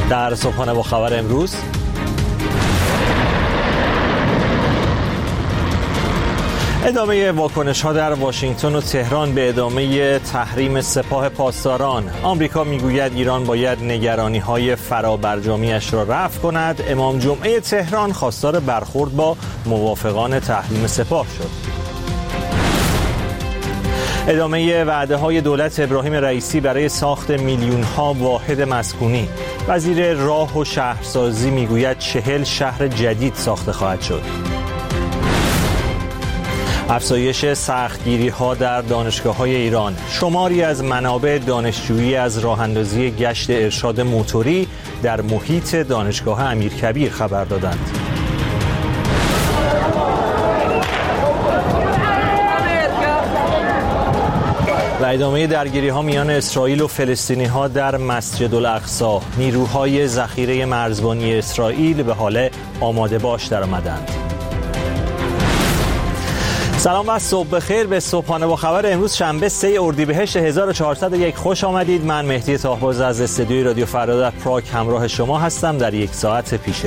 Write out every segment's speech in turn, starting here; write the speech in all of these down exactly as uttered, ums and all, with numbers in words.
در صبحانه با خبر امروز، ادامه واکنش‌ها در واشنگتن و تهران به ادامه تحریم سپاه پاسداران. آمریکا میگوید ایران باید نگرانی‌های فرابرجامی‌اش را رفع کند. امام جمعه تهران خواستار برخورد با موافقان تحریم سپاه شد. ادامه وعده‌های دولت ابراهیم رئیسی برای ساخت میلیون‌ها واحد مسکونی. وزیر راه و شهرسازی میگوید چهل شهر جدید ساخته خواهد شد. افزایش سختگیری‌ها در دانشگاه‌های ایران. شماری از منابع دانشجویی از راه‌اندازی گشت ارشاد موتوری در محیط دانشگاه امیرکبیر خبر دادند. و ادامه درگیری‌ها میان اسرائیل و فلسطینی‌ها در مسجد الاقصی. نیروهای ذخیره مرزبانی اسرائیل به حال آماده باش درآمدند. سلام و صبح بخیر به صبحانه با خبر امروز شنبه سه اردیبهشت هزار و چهارصد و یک خوش آمدید. من مهدی طاهباز از استودیوی رادیو فردا در پراگ همراه شما هستم در یک ساعت پیش رو.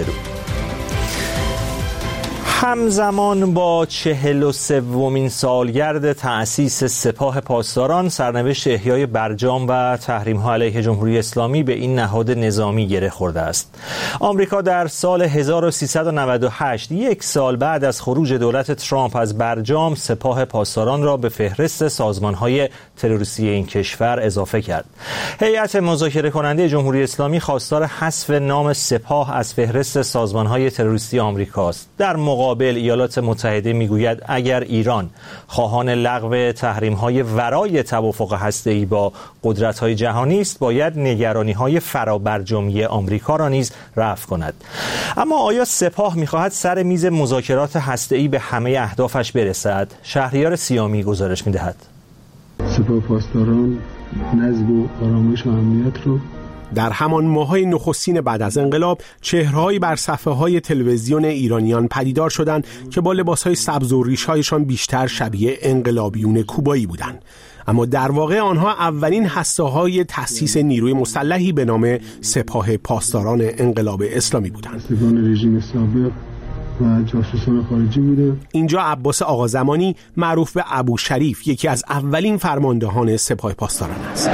همزمان با چهل و سومین سالگرد تأسیس سپاه پاسداران، سرنوشت احیای برجام و تحریم‌ها علیه جمهوری اسلامی به این نهاد نظامی گره خورده است. آمریکا در سال هزار و سیصد و نود و هشت، یک سال بعد از خروج دولت ترامپ از برجام، سپاه پاسداران را به فهرست سازمان‌های تروریستی این کشور اضافه کرد. هیئت مذاکره کننده جمهوری اسلامی خواستار حذف نام سپاه از فهرست سازمان‌های تروریستی آمریکاست. در مقابل ایالات متحده میگوید اگر ایران خواهان لغو تحریم‌های ورای توافق هسته‌ای با قدرت‌های جهانی است، باید نگرانی‌های فرابرجامی آمریکا را نیز رفع کند. اما آیا سپاه می‌خواهد سر میز مذاکرات هسته‌ای به همه اهدافش برسد؟ شهریار سیامی گزارش می‌دهد. سپاه پاسداران نظم و آرامش و امنیت رو در همان ماه‌های نخستین بعد از انقلاب چهره‌هایی بر صفحه‌های تلویزیون ایرانیان پدیدار شدند که با لباس‌های سبز و ریش‌هایشان بیشتر شبیه انقلابیون کوبایی بودند. اما در واقع آنها اولین هسته‌های تأسیس نیروی مسلحی به نام سپاه پاسداران انقلاب اسلامی بودند. هستگان رژیم سابق و جاسوسان خارجی بودند. اینجا عباس آقازمانی معروف به ابو شریف یکی از اولین فرماندهان سپاه پاسداران است.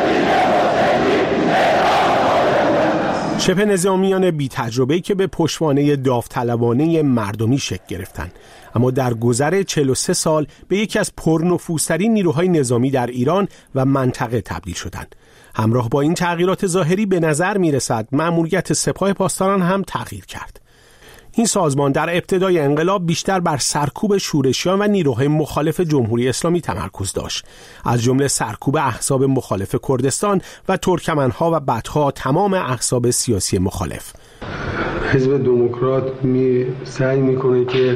شبه نظامیان بی تجربه‌ای که به پشتوانه داوطلبانه مردمی شکل گرفتند، اما در گذر چهل و سه سال به یکی از پرنفوذترین نیروهای نظامی در ایران و منطقه تبدیل شدند. همراه با این تغییرات ظاهری به نظر می‌رسد مأموریت سپاه پاسداران هم تغییر کرد. این سازمان در ابتدای انقلاب بیشتر بر سرکوب شورشیان و نیروهای مخالف جمهوری اسلامی تمرکز داشت، از جمله سرکوب احزاب مخالف کردستان و ترکمنها و بعدها تمام احزاب سیاسی مخالف. حزب دموکرات می سعی میکنه که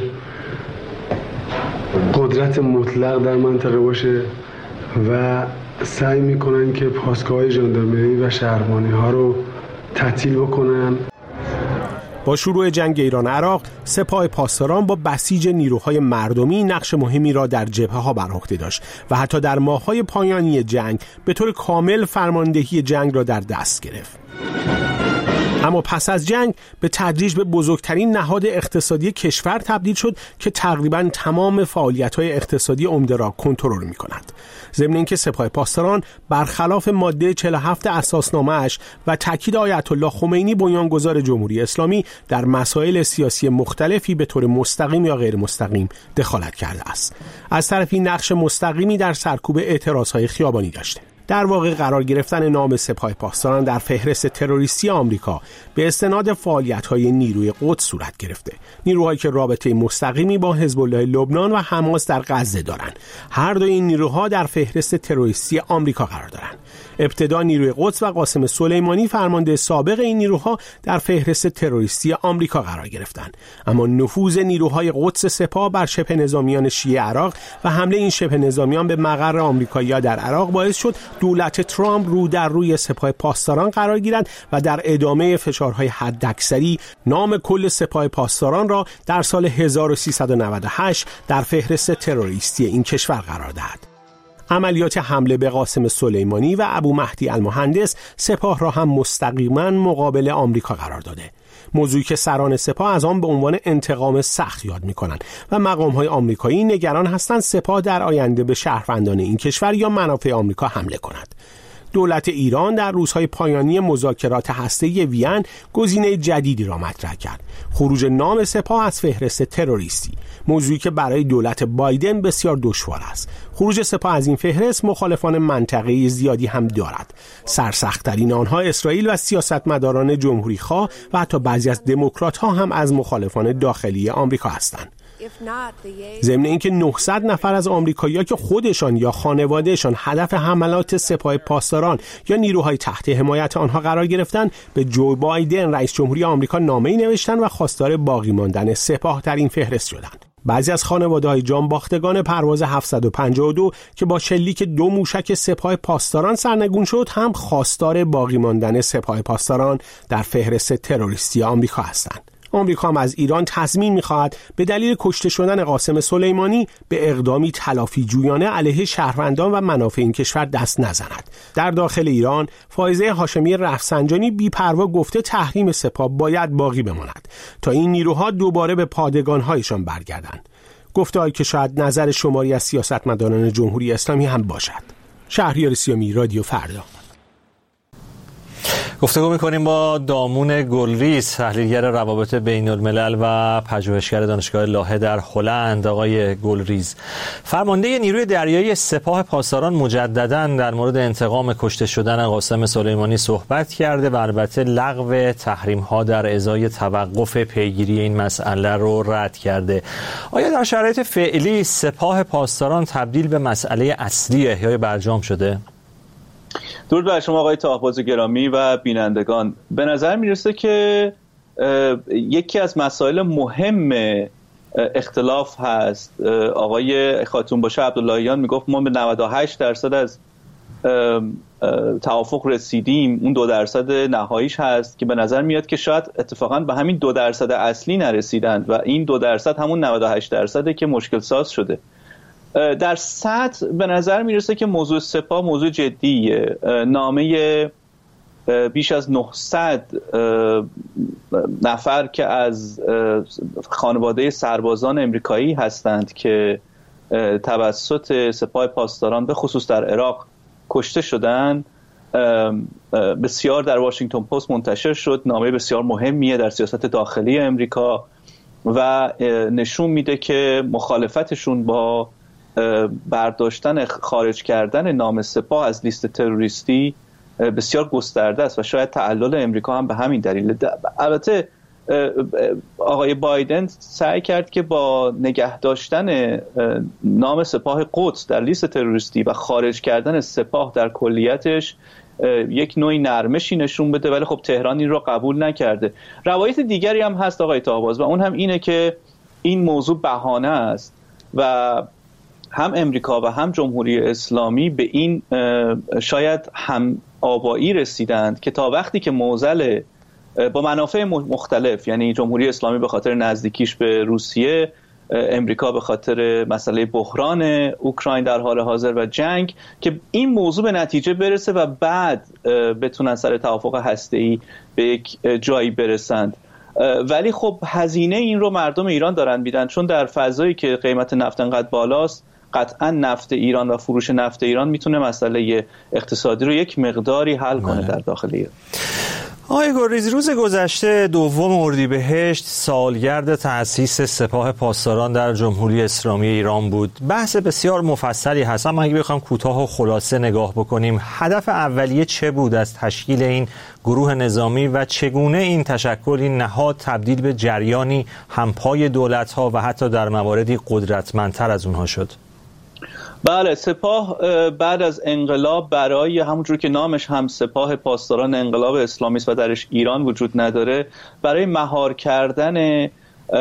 قدرت مطلق در منطقه باشه و سعی میکنن که پاسگاه ژاندارمری و شهربانی ها رو تعطیل بکنن. با شروع جنگ ایران عراق، سپاه پاسداران با بسیج نیروهای مردمی نقش مهمی را در جبهه‌ها بر عهده داشت و حتی در ماه‌های پایانی جنگ به طور کامل فرماندهی جنگ را در دست گرفت. اما پس از جنگ به تدریج به بزرگترین نهاد اقتصادی کشور تبدیل شد که تقریباً تمام فعالیت‌های اقتصادی عمده را کنترل می‌کند. ضمن اینکه سپاه پاسداران برخلاف ماده چهل و هفت اساسنامه‌اش و تاکید آیت الله خمینی بنیانگذار جمهوری اسلامی در مسائل سیاسی مختلفی به طور مستقیم یا غیر مستقیم دخالت کرده است. از طرفی نقش مستقیمی در سرکوب اعتراض‌های خیابانی داشته. در واقع قرار گرفتن نام سپاه پاسداران در فهرست تروریستی آمریکا به استناد فعالیت‌های نیروی قدس صورت گرفته. نیروهایی که رابطه مستقیمی با حزب الله لبنان و حماس در غزه دارند. هر دو این نیروها در فهرست تروریستی آمریکا قرار دارند. ابتدا نیروی قدس و قاسم سلیمانی فرمانده سابق این نیروها در فهرست تروریستی آمریکا قرار گرفتند، اما نفوذ نیروهای قدس سپاه بر شبه نظامیان شیعه عراق و حمله این شبه نظامیان به مقر آمریکایی‌ها در عراق باعث شد دولت ترامپ رو در روی سپاه پاسداران قرار گیرند و در ادامه فشارهای حداکثری نام کل سپاه پاسداران را در سال هزار و سیصد و نود و هشت در فهرست تروریستی این کشور قرار دهد. عملیات حمله به قاسم سلیمانی و ابو مهدی المهندس سپاه را هم مستقیما مقابل آمریکا قرار داده. موضوعی که سران سپاه از آن به عنوان انتقام سخت یاد می‌کنند و مقام‌های آمریکایی نگران هستند سپاه در آینده به شهروندان این کشور یا منافع آمریکا حمله کند. دولت ایران در روزهای پایانی مذاکرات هسته‌ای وین گزینه جدیدی را مطرح کرد: خروج نام سپاه از فهرست تروریستی، موضوعی که برای دولت بایدن بسیار دشوار است. خروج سپاه از این فهرست مخالفان منطقه‌ای زیادی هم دارد. سرسخت‌ترین آنها اسرائیل و سیاستمداران جمهوری‌خواه و حتی بعضی از دموکرات‌ها هم از مخالفان داخلی آمریکا هستند. ضمن اینکه نهصد نفر از آمریکایی‌ها که خودشان یا خانوادهشان هدف حملات سپاه پاسداران یا نیروهای تحت حمایت آنها قرار گرفتند، به جو بایدن رئیس جمهوری آمریکا نامه‌ای نوشتند و خواستار باقی ماندن سپاه در این فهرست شدند. بعضی از خانواده‌های جانباختگان پرواز هفتصد و پنجاه و دو که با شلیک دو موشک سپاه پاسداران سرنگون شد هم خواستار باقی ماندن سپاه پاسداران در فهرست تروریستی آمریکا هستند. آمریکا هم از ایران تضمین می‌خواهد به دلیل کشته شدن قاسم سلیمانی به اقدامی تلافی جویانه علیه شهروندان و منافع این کشور دست نزند. در داخل ایران فائزه هاشمی رفسنجانی بی‌پروا گفته تحریم سپاه باید باقی بماند تا این نیروها دوباره به پادگان‌هایشان برگردند. گفته‌ای که شاید نظر شماری از سیاستمداران جمهوری اسلامی هم باشد. شهریار سیامی، رادیو فردا. گفتگو می‌کنیم با دامون گلریز، تحلیلگر روابط بین الملل و پژوهشگر دانشگاه لاهه در هلند. آقای گلریز، فرمانده نیروی دریایی سپاه پاسداران مجدداً در مورد انتقام کشته شدن قاسم سلیمانی صحبت کرده و البته لغو تحریم‌ها در ازای توقف پیگیری این مسئله رو رد کرده. آیا در شرایط فعلی سپاه پاسداران تبدیل به مسئله اصلی احیای برجام شده؟ درود بر شما آقای طاهرباز گرامی و بینندگان. به نظر میرسه که یکی از مسائل مهم اختلاف هست. آقای خاتون باشه عبداللهیان میگفت ما به نود و هشت درصد از توافق رسیدیم، اون دو درصد نهاییش هست که به نظر میاد که شاید اتفاقا به همین دو درصد اصلی نرسیدند و این دو درصد همون نود و هشت درصده که مشکل ساز شده. در سطح به نظر میرسه که موضوع سپاه موضوع جدیه. نامه بیش از نهصد نفر که از خانواده سربازان امریکایی هستند که توسط سپاه پاسداران به خصوص در عراق کشته شدند بسیار در واشنگتن پست منتشر شد. نامه بسیار مهمیه در سیاست داخلی امریکا و نشون میده که مخالفتشون با برداشتن خارج کردن نام سپاه از لیست تروریستی بسیار گسترده است و شاید تعلل امریکا هم به همین دلیل. البته آقای بایدن سعی کرد که با نگه داشتن نام سپاه قدس در لیست تروریستی و خارج کردن سپاه در کلیتش یک نوعی نرمشی نشون بده، ولی خب تهران این رو قبول نکرده. روایت دیگری هم هست آقای طاهرباز و اون هم اینه که این موضوع بهانه است و هم امریکا و هم جمهوری اسلامی به این شاید هم آبایی رسیدند که تا وقتی که معضل با منافع مختلف، یعنی جمهوری اسلامی به خاطر نزدیکیش به روسیه، امریکا به خاطر مسئله بحران اوکراین در حال حاضر و جنگ، که این موضوع به نتیجه برسه و بعد بتونن سر توافق هسته‌ای به یک جایی برسند. ولی خب هزینه این رو مردم ایران دارن میدن، چون در فضایی که قیمت نفت انقدر بالاست قطعا نفت ایران و فروش نفت ایران میتونه مسئله اقتصادی رو یک مقداری حل کنه در داخل ایران. آقای گلریز، روز گذشته دوم اردیبهشت سالگرد تأسیس سپاه پاسداران در جمهوری اسلامی ایران بود. بحث بسیار مفصلی هست، اما اگه بخوام کوتاه و خلاصه نگاه بکنیم، هدف اولیه چه بود از تشکیل این گروه نظامی و چگونه این تشکل، این نهاد تبدیل به جریانی همپای دولت‌ها و حتی در مواردی قدرتمندتر از اونها شد؟ بله، سپاه بعد از انقلاب برای همونجور که نامش هم سپاه پاسداران انقلاب اسلامی است و درش ایران وجود نداره، برای مهار کردن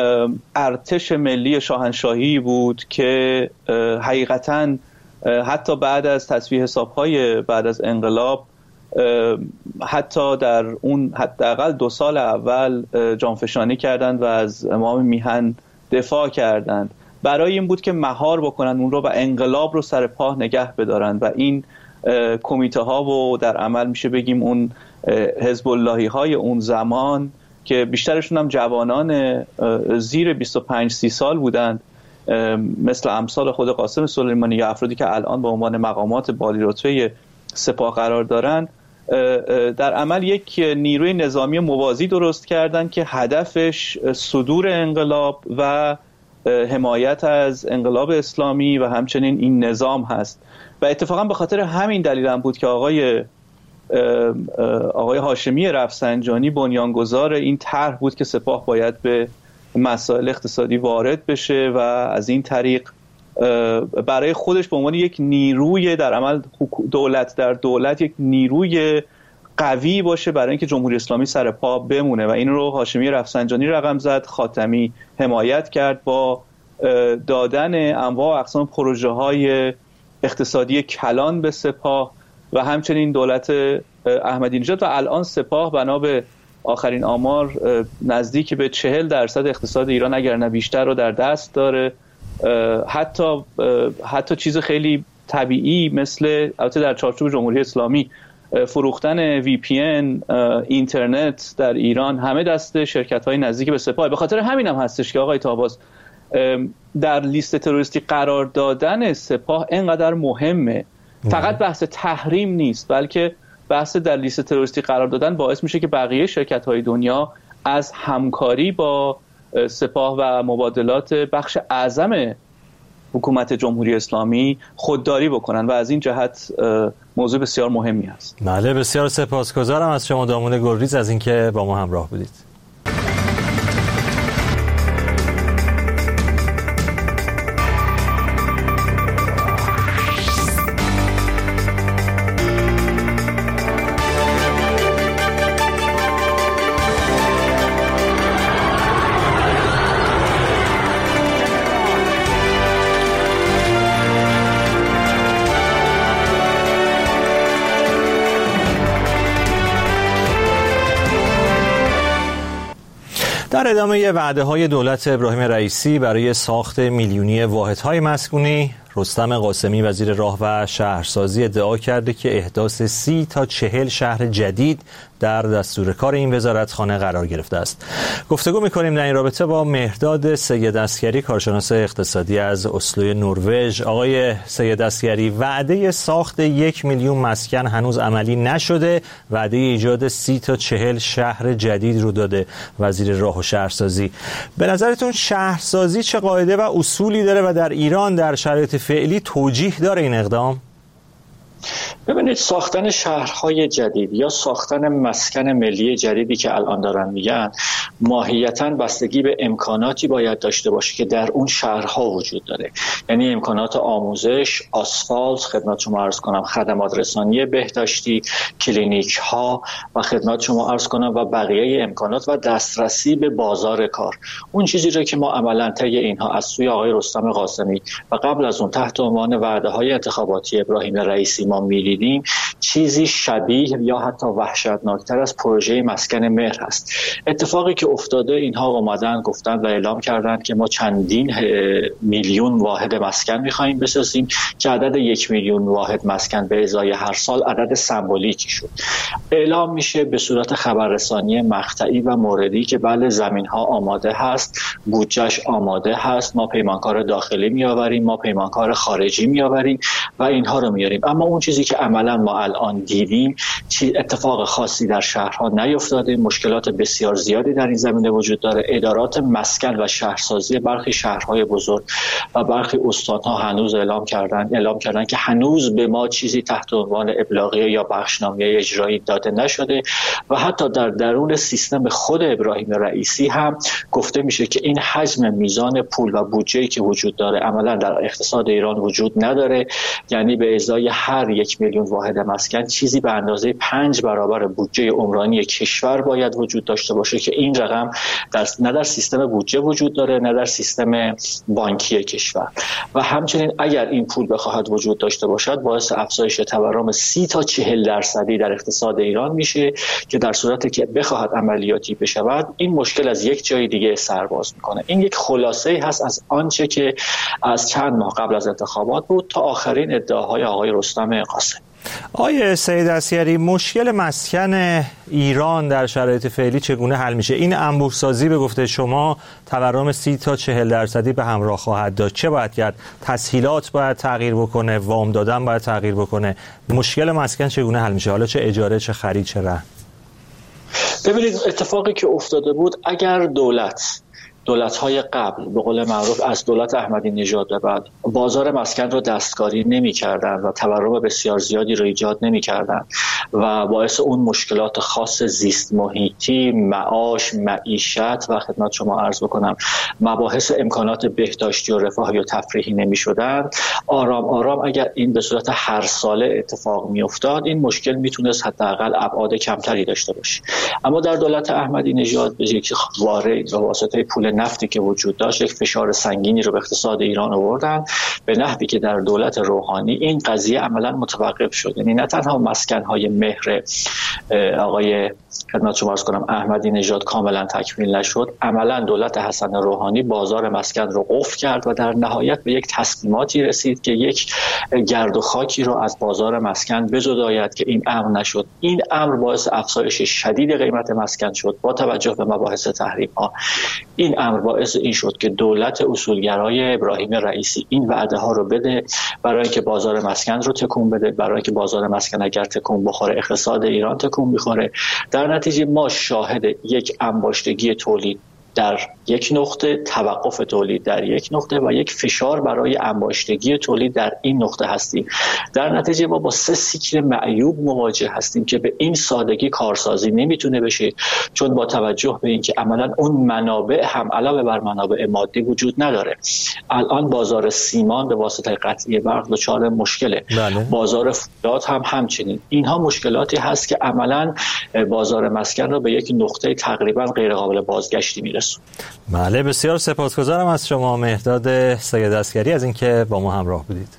ارتش ملی شاهنشاهی بود که حقیقتاً حتی بعد از تصفیه حساب‌های بعد از انقلاب، حتی در اون حداقل دو سال اول جانفشانی کردند و از امام میهن دفاع کردند برای این بود که مهار بکنن اون رو و انقلاب رو سر پا نگه بدارن و این کمیته ها و در عمل میشه بگیم اون حزب اللهی های اون زمان که بیشترشون هم جوانان زیر بیست و پنج سی سال بودند، مثل امثال خود قاسم سلیمانی یا افرادی که الان به عنوان مقامات بالی رتبه سپاه قرار دارن، در عمل یک نیروی نظامی موازی درست کردن که هدفش صدور انقلاب و حمایت از انقلاب اسلامی و همچنین این نظام هست. و اتفاقا به خاطر همین دلیل هم بود که آقای آقای هاشمی رفسنجانی بنیانگذار این طرح بود که سپاه باید به مسائل اقتصادی وارد بشه و از این طریق برای خودش به عنوان یک نیروی در عمل دولت در دولت یک نیروی قوی باشه برای اینکه جمهوری اسلامی سر پا بمونه و این رو هاشمی رفسنجانی رقم زد، خاتمی حمایت کرد با دادن انواع و اقسام پروژه های اقتصادی کلان به سپاه و همچنین دولت احمدی نژاد و الان سپاه بنا به آخرین آمار نزدیک به چهل درصد اقتصاد ایران اگر نه بیشتر رو در دست داره. حتی حتی چیز خیلی طبیعی مثل البته در چارچوب جمهوری اسلامی فروختن وی پی ان اینترنت در ایران همه دست شرکت‌های نزدیک به سپاه. به خاطر همین هم هستش که آقای طاواز در لیست تروریستی قرار دادن سپاه اینقدر مهمه. فقط بحث تحریم نیست، بلکه بحث در لیست تروریستی قرار دادن باعث میشه که بقیه شرکت‌های دنیا از همکاری با سپاه و مبادلات بخش اعظم حکومت جمهوری اسلامی خودداری بکنن و از این جهت موضوع بسیار مهمی است. بله، بسیار سپاسگزارم از شما دامون گلریز از اینکه با ما همراه بودید. در ادامه وعده‌های دولت ابراهیم رئیسی برای ساخت میلیونی واحدهای مسکونی، رستم قاسمی وزیر راه و شهرسازی ادعا کرده که احداث سی تا چهل شهر جدید در دستور کار این وزارتخانه قرار گرفته است. گفتگو می‌کنیم در این رابطه با مهرداد سید عسگری، کارشناس اقتصادی از اسلو نروژ. آقای سید عسگری، وعده ساخت یک میلیون مسکن هنوز عملی نشده، وعده ایجاد سی تا چهل شهر جدید رو داده وزیر راه و شهرسازی. به نظرتون شهرسازی چه قاعده و اصولی داره و در ایران در شرایط فعلی توجیه داره این اقدام؟ ببینید، ساختن شهرهای جدید یا ساختن مسکن ملی جدیدی که الان دارن میگن ماهیتاً بستگی به امکاناتی باید داشته باشه که در اون شهرها وجود داره. یعنی امکانات آموزش، آسفالت، خدمت شما عرض کنم خدمات رسانی بهداشتی، کلینیک ها و خدمت شما عرض کنم و بقیه امکانات و دسترسی به بازار کار. اون چیزی رو که ما عملاً طی اینها از سوی آقای رستم قاسمی و قبل از اون تحت عنوان وعده‌های انتخاباتی ابراهیم رئیسی ما می‌دیدیم، چیزی شبیه یا حتی وحشتناکتر از پروژه مسکن مهر هست. اتفاقی که افتاده، اینها اومدن گفتن و اعلام کردن که ما چندین میلیون واحد مسکن می‌خوایم بسازیم که عدد یک میلیون واحد مسکن به ازای هر سال عدد سمبولیکی شد. اعلام میشه به صورت خبررسانی مقطعی و موردی که بله زمین‌ها آماده هست، بودجهش آماده هست، ما پیمانکار داخلی میآوریم، ما پیمانکار خارجی میآوریم و اینها رو میاریم. اما اون چیزی که عملاً ما الان دیدیم، چی اتفاق خاصی در شهرها نیفتاده، مشکلات بسیار زیادی در این زمینه وجود داره. ادارات مسکن و شهرسازی برخی شهرهای بزرگ و برخی استان‌ها هنوز اعلام کردن اعلام کردن که هنوز به ما چیزی تحت عنوان ابلاغیه یا بخشنامه اجرایی داده نشده و حتی در درون سیستم خود ابراهیم رئیسی هم گفته میشه که این حجم میزان پول و بودجه‌ای که وجود داره عملاً در اقتصاد ایران وجود نداره. یعنی به ازای هر یک میلیون واحد مسکن چیزی به اندازه پنج برابر بودجه عمرانی کشور باید وجود داشته باشه که این رقم در نه در سیستم بودجه وجود داره، نه در سیستم بانکی کشور. کشور و همچنین اگر این پول بخواهد وجود داشته باشد باعث افزایش تورم سی تا چهل درصدی در اقتصاد ایران میشه که در صورتی که بخواهد عملیاتی بشود این مشکل از یک جای دیگه سرباز میکنه. این یک خلاصه هست از آنچه که از چند ماه قبل از انتخابات بود تا آخرین ادعاهای آقای رستم قاسمی. آقای سید عسگری، مشکل مسکن ایران در شرایط فعلی چگونه حل میشه؟ این انبوه‌سازی به گفته شما تورم سی تا چهل درصدی به همراه خواهد داشت. چه باید کرد؟ تسهیلات باید تغییر بکنه، وام دادن باید تغییر بکنه. مشکل مسکن چگونه حل میشه؟ حالا چه اجاره، چه خرید، چه رهن؟ ببینید اتفاقی که افتاده بود، اگر دولت دولت‌های قبل به قول معروف از دولت احمدی نژاد به بعد بازار مسکن رو دستکاری نمی‌کردند و تورم بسیار زیادی رو ایجاد نمی‌کردند و باعث اون مشکلات خاص زیست محیطی، معاش، معیشت و خدمت شما عرض بکنم مباحث امکانات بهداشتی و رفاه یا تفریحی نمی‌شدند، آرام آرام اگر این به صورت هر ساله اتفاق می‌افتاد این مشکل میتونست حداقل ابعاد کمتری داشته باشه. اما در دولت احمدی نژاد به یک وارد به واسطه پول نفتی که وجود داشت یک فشار سنگینی رو به اقتصاد ایران آوردن به نحوی که در دولت روحانی این قضیه عملا متوقف شد. یعنی نه تنها مسکن‌های مهر آقای خدمت شما عرض کنم احمدی نژاد کاملا تکمیل نشد، عملا دولت حسن روحانی بازار مسکن رو قفل کرد و در نهایت به یک تصمیماتی رسید که یک گرد و خاکی رو از بازار مسکن بزداید که این امر نشد. این امر باعث افزایش شدید قیمت مسکن شد با توجه به مباحث تحریم ها. این امر باعث این شد که دولت اصولگرای ابراهیم رئیسی این وعده ها رو بده برای اینکه بازار مسکن رو تکون بده، برای اینکه بازار مسکن اگر تکون بخوره اقتصاد ایران تکون میخوره. در نتیجه ما شاهد یک انباشتگی تولید در یک نقطه، توقف تولید در یک نقطه و یک فشار برای انباشتگی تولید در این نقطه هستیم. در نتیجه ما با سه سیکل معیوب مواجه هستیم که به این سادگی کارسازی نمیتونه بشه، چون با توجه به اینکه عملا اون منابع هم علاوه بر منابع مادی وجود نداره. الان بازار سیمان به واسطه قطعی برق دچار مشکله. بله. بازار فولاد هم همچنین. اینها مشکلاتی هست که عملا بازار مسکن رو به یک نقطه تقریبا غیر قابل بازگشتی میرسه. بله، بسیار سپاسگزارم از شما مهرداد سید عسگری از اینکه با ما همراه بودید.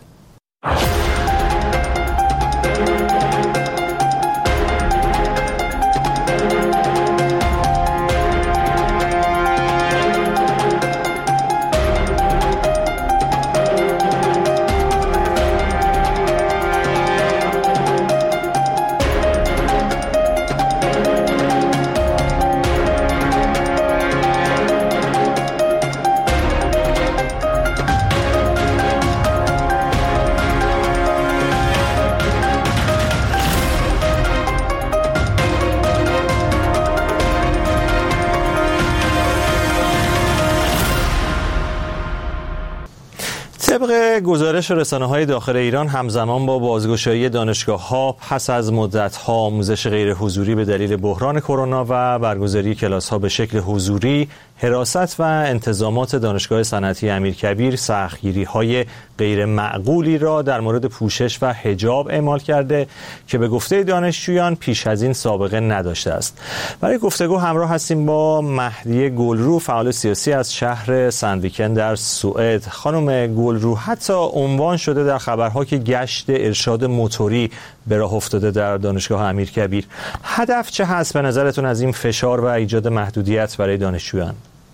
طبق گزارش رسانه‌های داخل ایران همزمان با بازگشایی دانشگاه‌ها پس از مدت‌ها آموزش غیر حضوری به دلیل بحران کرونا و برگزاری کلاس‌ها به شکل حضوری، حراست و انتظامات دانشگاه صنعتی امیرکبیر سختگیری‌های غیر معقولی را در مورد پوشش و حجاب اعمال کرده که به گفته دانشجویان پیش از این سابقه نداشته است. برای گفتگو همراه هستیم با مهدیه گلرو، فعال سیاسی از شهر سندویکن در سوئد. خانم گلرو، حتی عنوان شده در خبرها که گشت ارشاد موتوری به راه افتاده در دانشگاه امیرکبیر. هدف چه هست به نظرتون از این فشار و ایجاد محدودیت برای دانشجویان؟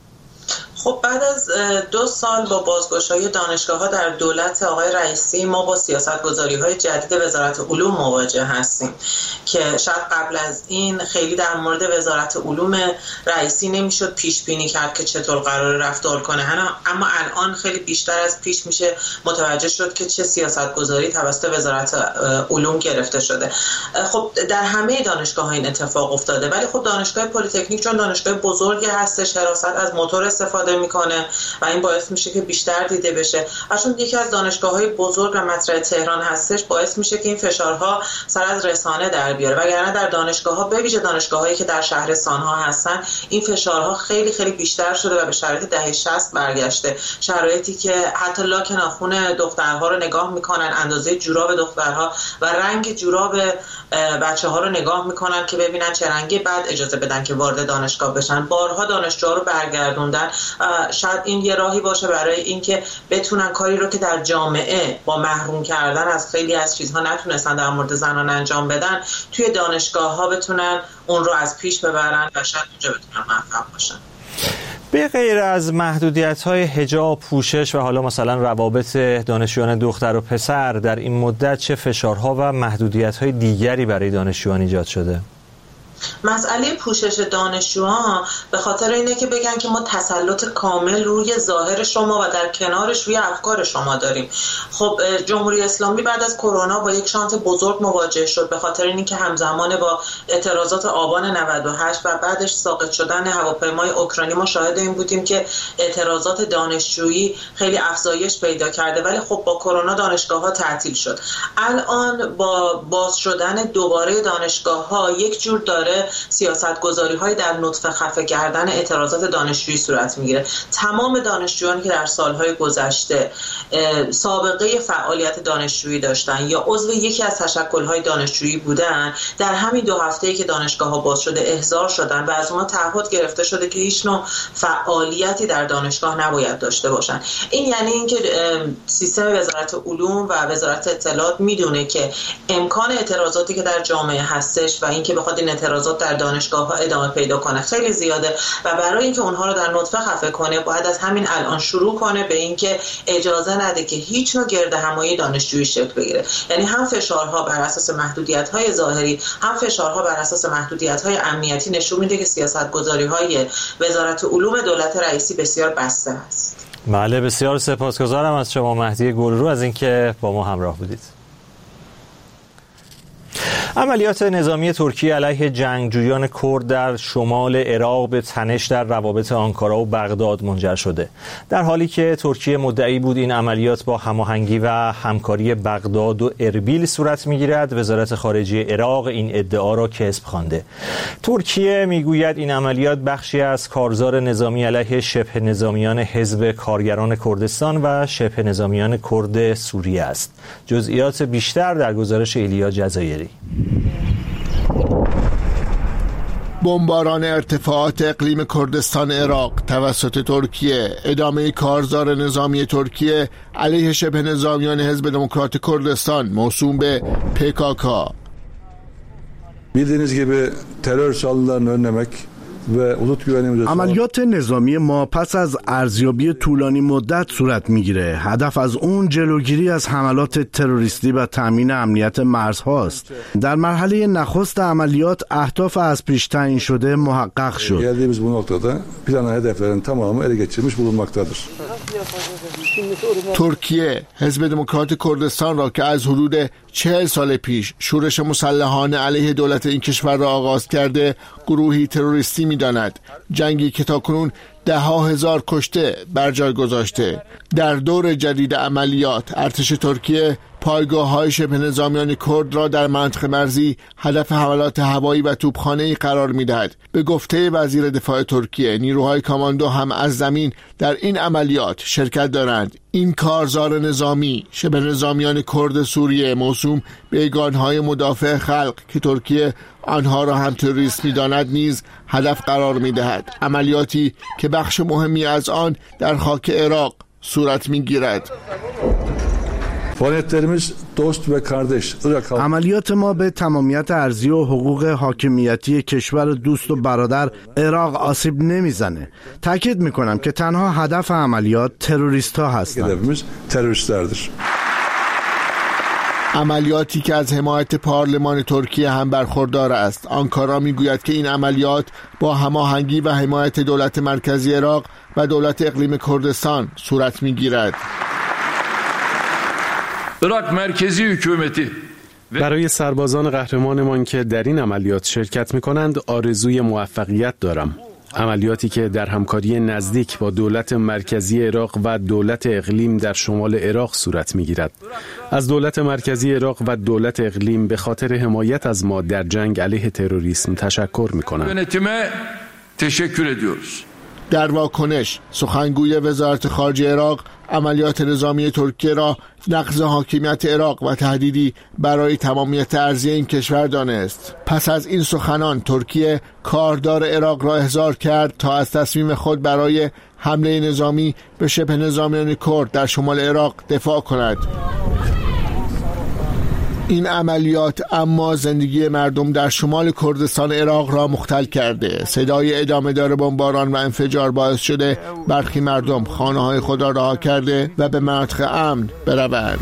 خب بعد از دو سال با بازگشایی دانشگاه‌ها در دولت آقای رئیسی ما با سیاست‌گذاری‌های جدید وزارت علوم مواجه هستیم که شاید قبل از این خیلی در مورد وزارت علوم رئیسی نمیشد پیش بینی کرد که چطور قرار رفتار کنه، اما الان خیلی بیشتر از پیش میشه متوجه شد که چه سیاست‌گذاری توسط وزارت علوم گرفته شده. خب در همه دانشگاه‌ها این اتفاق افتاده، ولی خب دانشگاه پلی‌تکنیک چون دانشگاه بزرگی هستش حراست از موتور استفاده میکنه و این باعث میشه که بیشتر دیده بشه. چون یکی از دانشگاه‌های بزرگ و مطرح تهران هستش باعث میشه که این فشارها سر از رسانه در بیاره، وگرنه در دانشگاه‌ها به ویژه دانشگاه‌هایی که در شهرستان‌ها هستن این فشارها خیلی خیلی بیشتر شده و به شرایط دهه شصت برگشته، شرایطی که حتی لاک ناخن دخترها رو نگاه میکنن، اندازه جوراب دخترها و رنگ جوراب بچه‌ها رو نگاه میکنن که ببینن چه رنگی، بعد اجازه بدن که وارد دانشگاه بشن. بارها دانشجوها رو برگردوندن. شاید این یه راهی باشه برای اینکه بتونن کاری رو که در جامعه با محروم کردن از خیلی از چیزها نتونستن در مورد زنان انجام بدن، توی دانشگاه‌ها بتونن اون رو از پیش ببرن و شاید اونجا بتونن موفق باشن. به غیر از محدودیت‌های حجاب، پوشش و حالا مثلا روابط دانشجویان دختر و پسر، در این مدت چه فشارها و محدودیت‌های دیگری برای دانشجویان ایجاد شده؟ مسئله پوشش دانشجوها به خاطر اینه که بگن که ما تسلط کامل روی ظاهر شما و در کنارش روی افکار شما داریم. خب جمهوری اسلامی بعد از کرونا با یک شانس بزرگ مواجه شد، به خاطر اینکه همزمان با اعتراضات آبان نود و هشت و بعدش ساقط شدن هواپیمای اوکراینی ما شاهد این بودیم که اعتراضات دانشجویی خیلی افزایش پیدا کرده، ولی خب با کرونا دانشگاه‌ها تعطیل شد. الان با باز شدن دوباره دانشگاه‌ها یک جور داره سیاست‌گذاری های در نطفه خفه کردن اعتراضات دانشجویی صورت میگیره. تمام دانشجویانی که در سالهای گذشته سابقه فعالیت دانشجویی داشتن یا عضو یکی از تشکل‌های دانشجویی بودن، در همین دو هفته‌ای که دانشگاه‌ها باز شده احضار شدن و از اونها تعهد گرفته شده که هیچ نوع فعالیتی در دانشگاه نباید داشته باشن. این یعنی اینکه سیستم وزارت علوم و وزارت اطلاعات میدونه که امکان اعتراضاتی که در جامعه هستش و اینکه بخواد این اعتراضات در دانشگاه‌ها ادامه پیدا کنه خیلی زیاده و برای اینکه اونها رو در نطفه خفه کنه باید از همین الان شروع کنه به اینکه اجازه نده که هیچ نوع گردهمایی دانشجویی شکل بگیره. یعنی هم فشارها بر اساس محدودیت‌های ظاهری، هم فشارها بر اساس محدودیت‌های امنیتی نشون میده که سیاست‌گذاری‌های وزارت علوم دولت رئیسی بسیار بسته است. بله، بسیار سپاسگزارم از شما مهدی گلرو از اینکه با ما همراه بودید. عملیات نظامی ترکیه علیه جنگجویان کرد در شمال عراق به تنش در روابط آنکارا و بغداد منجر شده، در حالی که ترکیه مدعی بود این عملیات با هماهنگی و همکاری بغداد و اربیل صورت می‌گیرد. وزارت خارجه عراق این ادعا را کذب خوانده. ترکیه میگوید این عملیات بخشی از کارزار نظامی علیه شبه نظامیان حزب کارگران کردستان و شبه نظامیان کرد سوریه است. جزئیات بیشتر در گزارش ایلیا جزایری. بمباران ارتفاعات اقلیم کردستان عراق توسط ترکیه، ادامه کارزار نظامی ترکیه علیه شبه نظامیان حزب دموکرات کردستان موسوم به پی کی کی. Bildiğiniz gibi terör saldırılarını önlemek ve hudut güvenliğimizi عملیات نظامی ما پس از ارزیابی طولانی مدت صورت میگیره. هدف از اون جلوگیری از حملات تروریستی و تامین امنیت مرزهاست. در مرحله نخست عملیات اهداف از پیش تعیین شده محقق شد. Geldiğimiz bu noktada planan hedeflerin tamamı ele geçirilmiş bulunmaktadır. ترکیه حزب دموکرات کردستان را که از حدود چهل سال پیش شورش مسلحانه علیه دولت این کشور را آغاز کرده گروهی تروریستی می‌داند. جنگی که تاکنون ده ها هزار کشته بر جای گذاشته. در دور جدید عملیات ارتش ترکیه پایگاه‌های شبه نظامیان کرد را در منطقه مرزی هدف حملات هوایی و توپخانه‌ای قرار می‌دهد. به گفته وزیر دفاع ترکیه، نیروهای کاماندو هم از زمین در این عملیات شرکت دارند. این کارزار نظامی شبه نظامیان کرد سوریه موسوم به یگانهای مدافع خلق که ترکیه آنها را هم تروریست می‌داند نیز هدف قرار می‌دهد. عملیاتی که بخش مهمی از آن در خاک عراق صورت می‌گیرد. عملیات ما به تمامیت ارضی و حقوق حاکمیتی کشور دوست و برادر عراق آسیب نمیزنه. تاکید میکنم که تنها هدف عملیات تروریست ها هستند. عملیاتی که از حمایت پارلمان ترکیه هم برخوردار است. آنکارا میگوید که این عملیات با هماهنگی و حمایت دولت مرکزی عراق و دولت اقلیم کردستان صورت میگیرد. Irak merkezi hükümeti برای سربازان قهرمانمان که در این عملیات شرکت می‌کنند آرزوی موفقیت دارم. عملیاتی که در همکاری نزدیک با دولت مرکزی عراق و دولت اقلیم در شمال عراق صورت می‌گیرد. از دولت مرکزی عراق و دولت اقلیم به خاطر حمایت از ما در جنگ علیه تروریسم تشکر می‌کنم. Yönetime teşekkür ediyoruz. در واکنش سخنگوی وزارت خارجه عراق عملیات نظامی ترکیه را نقض حاکمیت عراق و تهدیدی برای تمامیت ارضی این کشور دانست. پس از این سخنان ترکیه کاردار عراق را احضار کرد تا از تصمیم خود برای حمله نظامی به شبه نظامیان کرد در شمال عراق دفاع کند. این عملیات اما زندگی مردم در شمال کردستان عراق را مختل کرده. صدای ادامه دار بمباران و انفجار باعث شده برخی مردم خانه‌های خود را رها کرده و به مناطق امن بروند.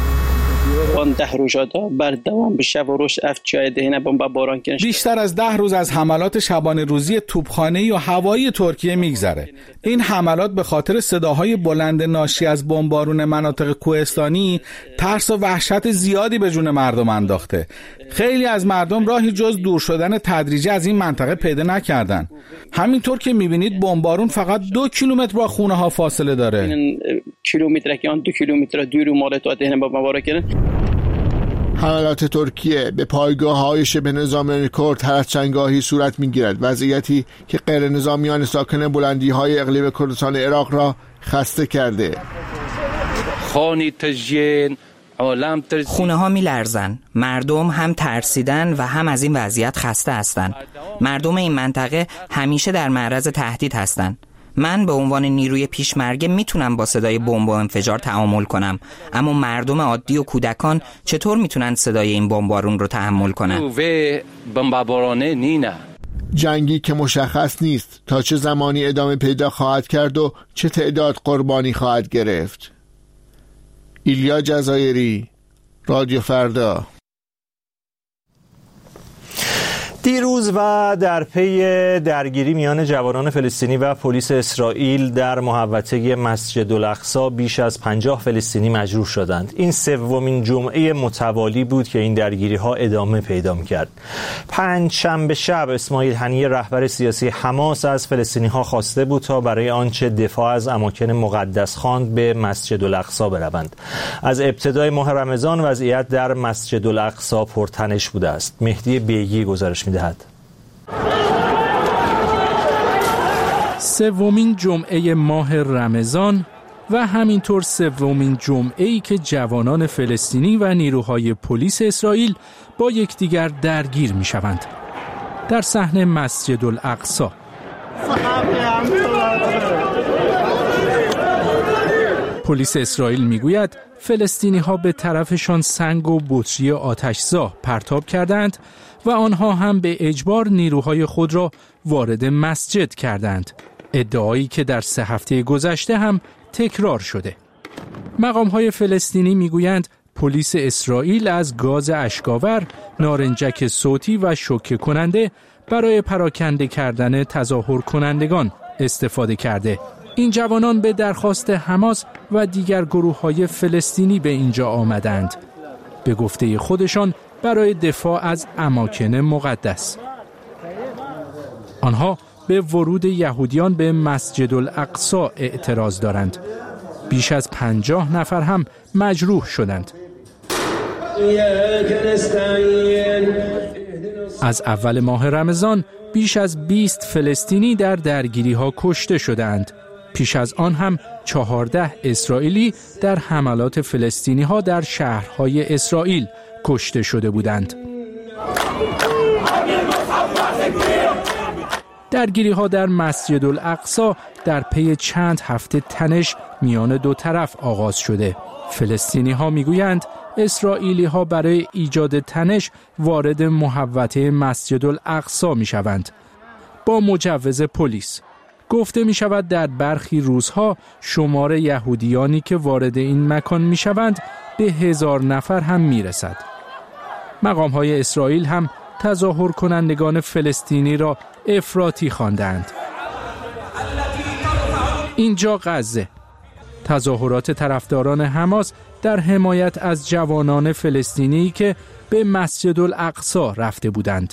بیشتر از ده روز از حملات شبانه روزی توپخانه‌ای و هوایی ترکیه میگذره. این حملات به خاطر صداهای بلند ناشی از بمبارون مناطق کوهستانی ترس و وحشت زیادی به جون مردم انداخته. خیلی از مردم راهی جز دور شدن تدریجی از این منطقه پیدا نکردن. همینطور که میبینید بمبارون فقط دو کیلومتر با خونه ها فاصله داره. کیلومتر که آن دو کیلومتر دور مالت آتهن با مبارکه. حملات ترکیه به پایگاه‌های شبه نظامیان کرد هر از چندگاهی صورت می‌گیرد، وضعیتی که غیر نظامیان ساکن بلندی‌های اقلیم کردستان عراق را خسته کرده. خونه ها می لرزن. مردم هم ترسیدن و هم از این وضعیت خسته هستن. مردم این منطقه همیشه در معرض تهدید هستن. من به عنوان نیروی پیشمرگه میتونم با صدای بمب و انفجار تعامل کنم، اما مردم عادی و کودکان چطور میتونن صدای این بمبارون رو تحمل کنن؟ جنگی که مشخص نیست تا چه زمانی ادامه پیدا خواهد کرد و چه تعداد قربانی خواهد گرفت. ایلیا جزایری، رادیو فردا. دیروز و در پی درگیری میان جوانان فلسطینی و پلیس اسرائیل در محوطه مسجد الاقصی بیش از پنجاه فلسطینی مجروح شدند. این سومین جمعه متوالی بود که این درگیری ها ادامه پیدا کرد. پنج شنبه شب اسماعیل هنیه رهبر سیاسی حماس از فلسطینی ها خواسته بود تا برای آنچه دفاع از اماکن مقدس خواند به مسجد الاقصی بروند. از ابتدای ماه رمضان وضعیت در مسجد الاقصی پرتنش بوده است. مهدی بیگی گزارش می‌دهد. سومین جمعه ماه رمضان و همینطور سومین جمعه‌ای که جوانان فلسطینی و نیروهای پلیس اسرائیل با یکدیگر درگیر می‌شوند. در صحن مسجد الاقصی پلیس اسرائیل میگوید فلسطینی‌ها به طرفشان سنگ و بطری آتش‌زا پرتاب کردند و آنها هم به اجبار نیروهای خود را وارد مسجد کردند. ادعایی که در سه هفته گذشته هم تکرار شده. مقام‌های فلسطینی میگویند پلیس اسرائیل از گاز اشک‌آور، نارنجک صوتی و شوکه کننده برای پراکنده کردن تظاهر کنندگان استفاده کرده. این جوانان به درخواست حماس و دیگر گروه‌های فلسطینی به اینجا آمدند. به گفته خودشان برای دفاع از اماکن مقدس. آنها به ورود یهودیان به مسجد الاقصی اعتراض دارند. بیش از پنجاه نفر هم مجروح شدند. از اول ماه رمضان بیش از بیست فلسطینی در درگیری‌ها کشته شدند. پیش از آن هم چهارده اسرائیلی در حملات فلسطینی‌ها در شهرهای اسرائیل کشته شده بودند. درگیری‌ها در مسجد الاقصی در پی چند هفته تنش میان دو طرف آغاز شده. فلسطینی‌ها میگویند اسرائیلی‌ها برای ایجاد تنش وارد محوطه مسجد الاقصی میشوند با مجوز پلیس. گفته می شود در برخی روزها شمار یهودیانی که وارد این مکان می شوند به هزار نفر هم می رسد. مقام های اسرائیل هم تظاهر کنندگان فلسطینی را افراطی خواندند. اینجا غزه. تظاهرات طرفداران حماس در حمایت از جوانان فلسطینی که به مسجد الاقصی رفته بودند.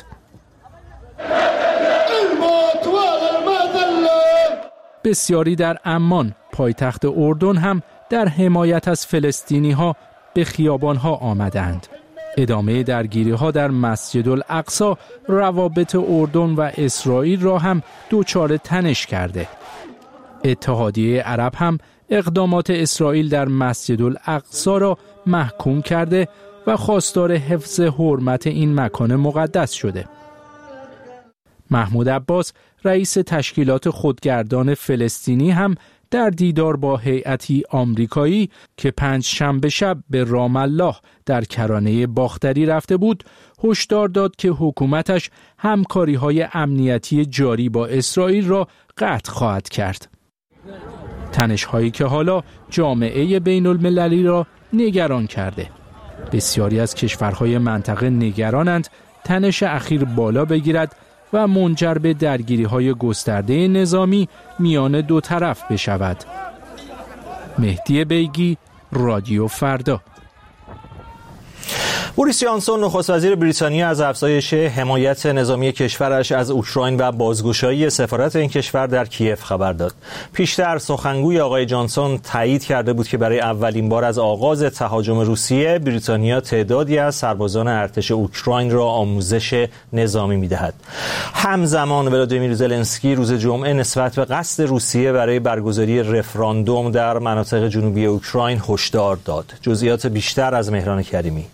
بسیاری در عمان، پایتخت اردن هم در حمایت از فلسطینی ها به خیابان ها آمدند. ادامه درگیری ها در مسجد الاقصی روابط اردن و اسرائیل را هم دوچار تنش کرده. اتحادیه عرب هم اقدامات اسرائیل در مسجد الاقصی را محکوم کرده و خواستار حفظ حرمت این مکان مقدس شده. محمود عباس رئیس تشکیلات خودگردان فلسطینی هم در دیدار با هیئتی آمریکایی که پنج شنبه شب به رام الله در کرانه باختری رفته بود، هشدار داد که حکومتش همکاری‌های امنیتی جاری با اسرائیل را قطع خواهد کرد. تنش‌هایی که حالا جامعه بین المللی را نگران کرده. بسیاری از کشورهای منطقه نگرانند تنش اخیر بالا بگیرد و منجر به درگیری‌های گسترده نظامی میان دو طرف بشود. مهدی بیگی، رادیو فردا. بوریس جانسون نخست وزیر بریتانیا از افزایش حمایت نظامی کشورش از اوکراین و بازگشایی سفارت این کشور در کیف خبر داد. پیشتر سخنگوی آقای جانسون تایید کرده بود که برای اولین بار از آغاز تهاجم روسیه بریتانیا تعدادی از سربازان ارتش اوکراین را آموزش نظامی می‌دهد. همزمان ولادیمیر زلنسکی روز جمعه نسبت به قصد روسیه برای برگزاری رفراندوم در مناطق جنوبی اوکراین هشدار داد. جزئیات بیشتر از مهران کریمی.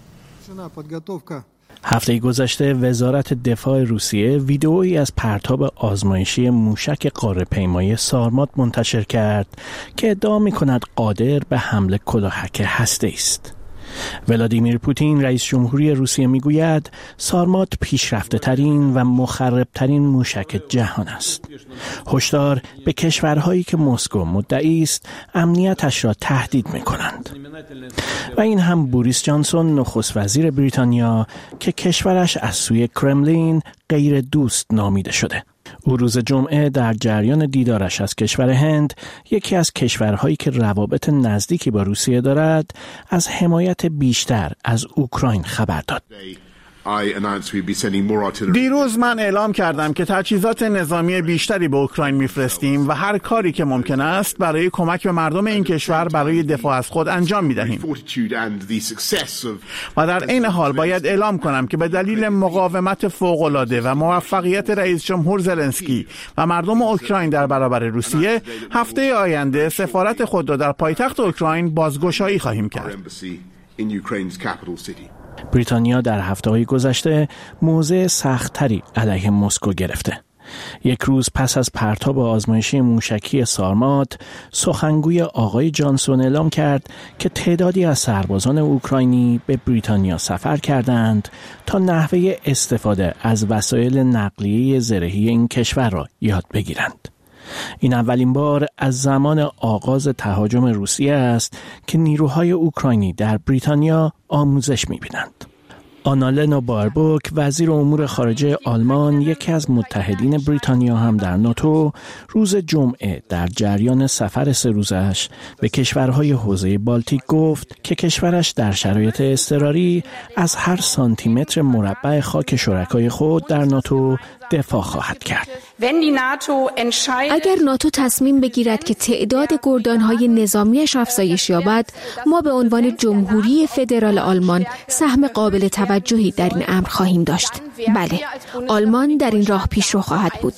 هفته گذشته وزارت دفاع روسیه ویدئویی از پرتاب آزمایشی موشک قاره‌پیمایی سارمات منتشر کرد که ادعا می‌کند قادر به حمل کلاهک هسته‌ای است. ولادیمیر پوتین رئیس جمهوری روسیه میگوید سارمات پیشرفته ترین و مخرب ترین موشک جهان است. هشدار به کشورهایی که مسکو مدعی است امنیتش را تهدید میکنند. و این هم بوریس جانسون نخست وزیر بریتانیا که کشورش از سوی کرملین غیر دوست نامیده شده. او روز جمعه در جریان دیدارش از کشور هند، یکی از کشورهایی که روابط نزدیکی با روسیه دارد، از حمایت بیشتر از اوکراین خبر داد. دیروز من اعلام کردم که تجهیزات نظامی بیشتری به اوکراین میفرستیم و هر کاری که ممکن است برای کمک به مردم این کشور برای دفاع از خود انجام میدهیم. و در این حال باید اعلام کنم که به دلیل مقاومت فوق‌العاده و موفقیت رئیس جمهور زلنسکی و مردم اوکراین در برابر روسیه، هفته آینده سفارت خود را در پایتخت اوکراین بازگشایی خواهیم کرد. بریتانیا در هفته‌های گذشته موضع سخت‌تری علیه مسکو گرفته. یک روز پس از پرتاب آزمایشی موشکی سارمات، سخنگوی آقای جانسون اعلام کرد که تعدادی از سربازان اوکراینی به بریتانیا سفر کردند تا نحوه استفاده از وسایل نقلیه زرهی این کشور را یاد بگیرند. این اولین بار از زمان آغاز تهاجم روسیه است که نیروهای اوکراینی در بریتانیا آموزش می‌بینند. آنالنا باربوک، وزیر امور خارجه آلمان، یکی از متحدین بریتانیا هم در ناتو، روز جمعه در جریان سفر سه روزش به کشورهای حوزه بالتیک گفت که کشورش در شرایط اضطراری از هر سانتی متر مربع خاک شرکای خود در ناتو دفاع خواهد کرد. اگر ناتو تصمیم بگیرد که تعداد گردانهای نظامیش افزایش یابد، ما به عنوان جمهوری فدرال آلمان سهم قابل توجهی در این امر خواهیم داشت. بله، آلمان در این راه پیشرو خواهد بود.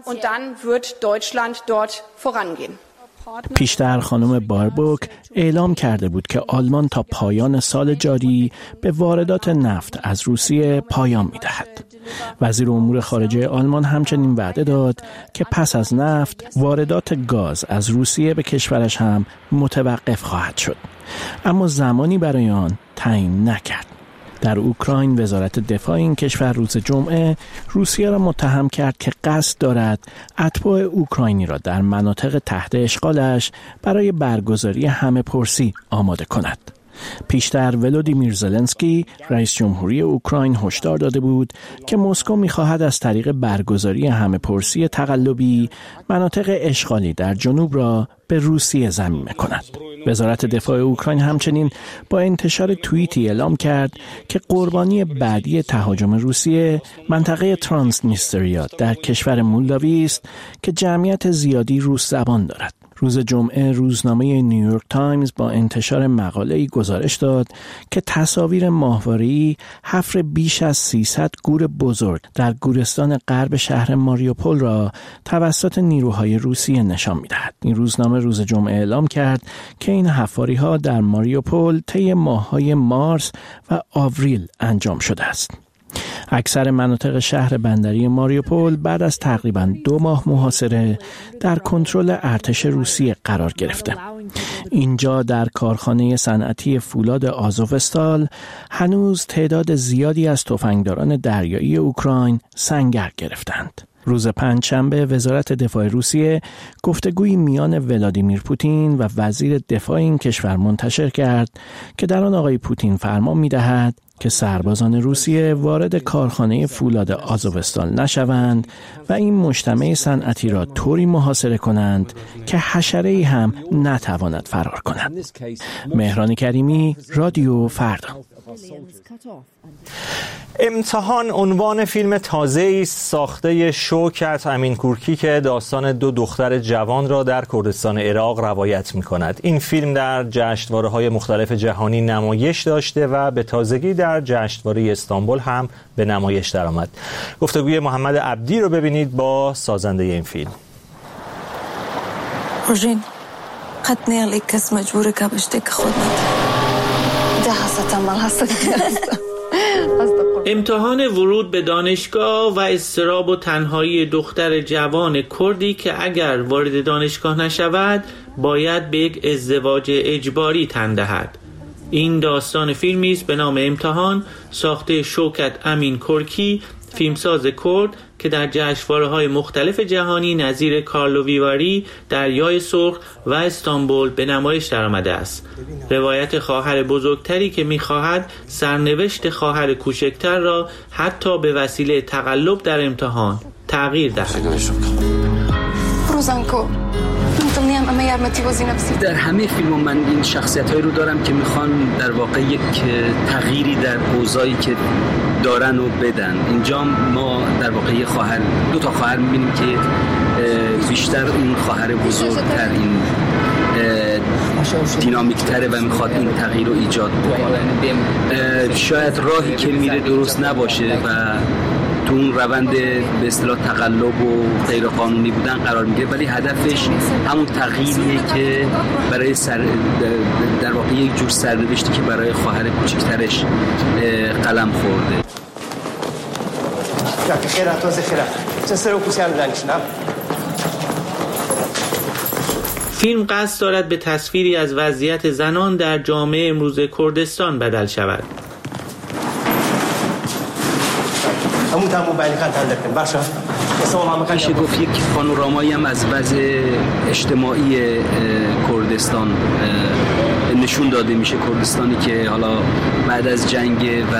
پیشتر خانم باربوک اعلام کرده بود که آلمان تا پایان سال جاری به واردات نفت از روسیه پایان می‌دهد. وزیر امور خارجه آلمان همچنین وعده داد که پس از نفت واردات گاز از روسیه به کشورش هم متوقف خواهد شد، اما زمانی برای آن تعیین نکرد. در اوکراین وزارت دفاع این کشور روز جمعه روسیه را متهم کرد که قصد دارد اتباع اوکراینی را در مناطق تحت اشغالش برای برگزاری همه پرسی آماده کند. پیشتر ولادیمیر زلنسکی رئیس جمهوری اوکراین هشدار داده بود که مسکو می‌خواهد از طریق برگزاری همه پرسی تقلبی مناطق اشغالی در جنوب را به روسیه ضمیمه کند. وزارت دفاع اوکراین همچنین با انتشار توییتی اعلام کرد که قربانی بعدی تهاجم روسیه منطقه ترانسنیستریا در کشور مولداوی است که جمعیت زیادی روس زبان دارد. روز جمعه روزنامه نیویورک تایمز با انتشار مقاله‌ای گزارش داد که تصاویر ماهواره‌ای حفر بیش از سیصد گور بزرگ در گورستان غرب شهر ماریوپول را توسط نیروهای روسیه نشان می‌دهد. این روزنامه روز جمعه اعلام کرد که این حفاری‌ها در ماریوپول طی ماه‌های مارس و آوریل انجام شده است. اکثر مناطق شهر بندری ماریوپول بعد از تقریباً دو ماه محاصره در کنترل ارتش روسیه قرار گرفته. اینجا در کارخانه صنعتی فولاد آزوفستال هنوز تعداد زیادی از تفنگداران دریایی اوکراین سنگر گرفتند. روز پنجشنبه وزارت دفاع روسیه گفتگوی میان ولادیمیر پوتین و وزیر دفاع این کشور منتشر کرد که در آن آقای پوتین فرمان می‌دهد که سربازان روسیه وارد کارخانه فولاد آزوفستال نشوند و این مجتمع صنعتی را طوری محاصره کنند که حشره‌ای هم نتواند فرار کند. مهران کریمی، رادیو فردا. امتحان عنوان فیلم تازه‌ای ساخته شوکت امینکورکی که داستان دو دختر جوان را در کردستان عراق روایت می‌کند. این فیلم در جشنواره‌های مختلف جهانی نمایش داشته و به تازگی در جشنواره استانبول هم به نمایش درآمد. گفتگوی محمد عبدی رو ببینید با سازنده این فیلم. روژین قطنی علی کس مجبوره که بشته که خود ده هستم مال هستم. امتحان ورود به دانشگاه و اضطراب و تنهایی دختر جوان کردی که اگر وارد دانشگاه نشود باید به یک ازدواج اجباری تن دهد. این داستان فیلمی است به نام امتحان ساخته شوکت امینکورکی، فیلمساز کرد که در جشنواره‌های مختلف جهانی نظیر کارلووی، دریای سرخ و استانبول به نمایش درآمده است. روایت خواهر بزرگتری که می‌خواهد سرنوشت خواهر کوچکتر را حتی به وسیله تقلب در امتحان تغییر دهد. روزانکو در همه فیلم‌ها من این شخصیت‌هایی رو دارم که میخوان در واقع یک تغییری در اوضاعی که دارن و بدن. اینجا ما در واقع یه خواهر دو تا خواهر می‌بینیم که بیشتر این خواهر بزرگتر این دینامیک‌تره و میخواد این تغییر رو ایجاد بکنه. شاید راهی که میره درست نباشه و تو اون روند به اصطلاح تقلب و غیر قانونی بودن قرار میگیره، ولی هدفش همون تغییریه که برای سر در واقع یک جور سرنوشتی که برای خواهر کوچکترش قلم خورده. فیلم قصد دارد به تصویری از وضعیت زنان در جامعه امروز کردستان بدل شود. میشه گفت یک پانورامایی هم از وضع اجتماعی کردستان نشون داده میشه. کردستانی که حالا بعد از جنگ و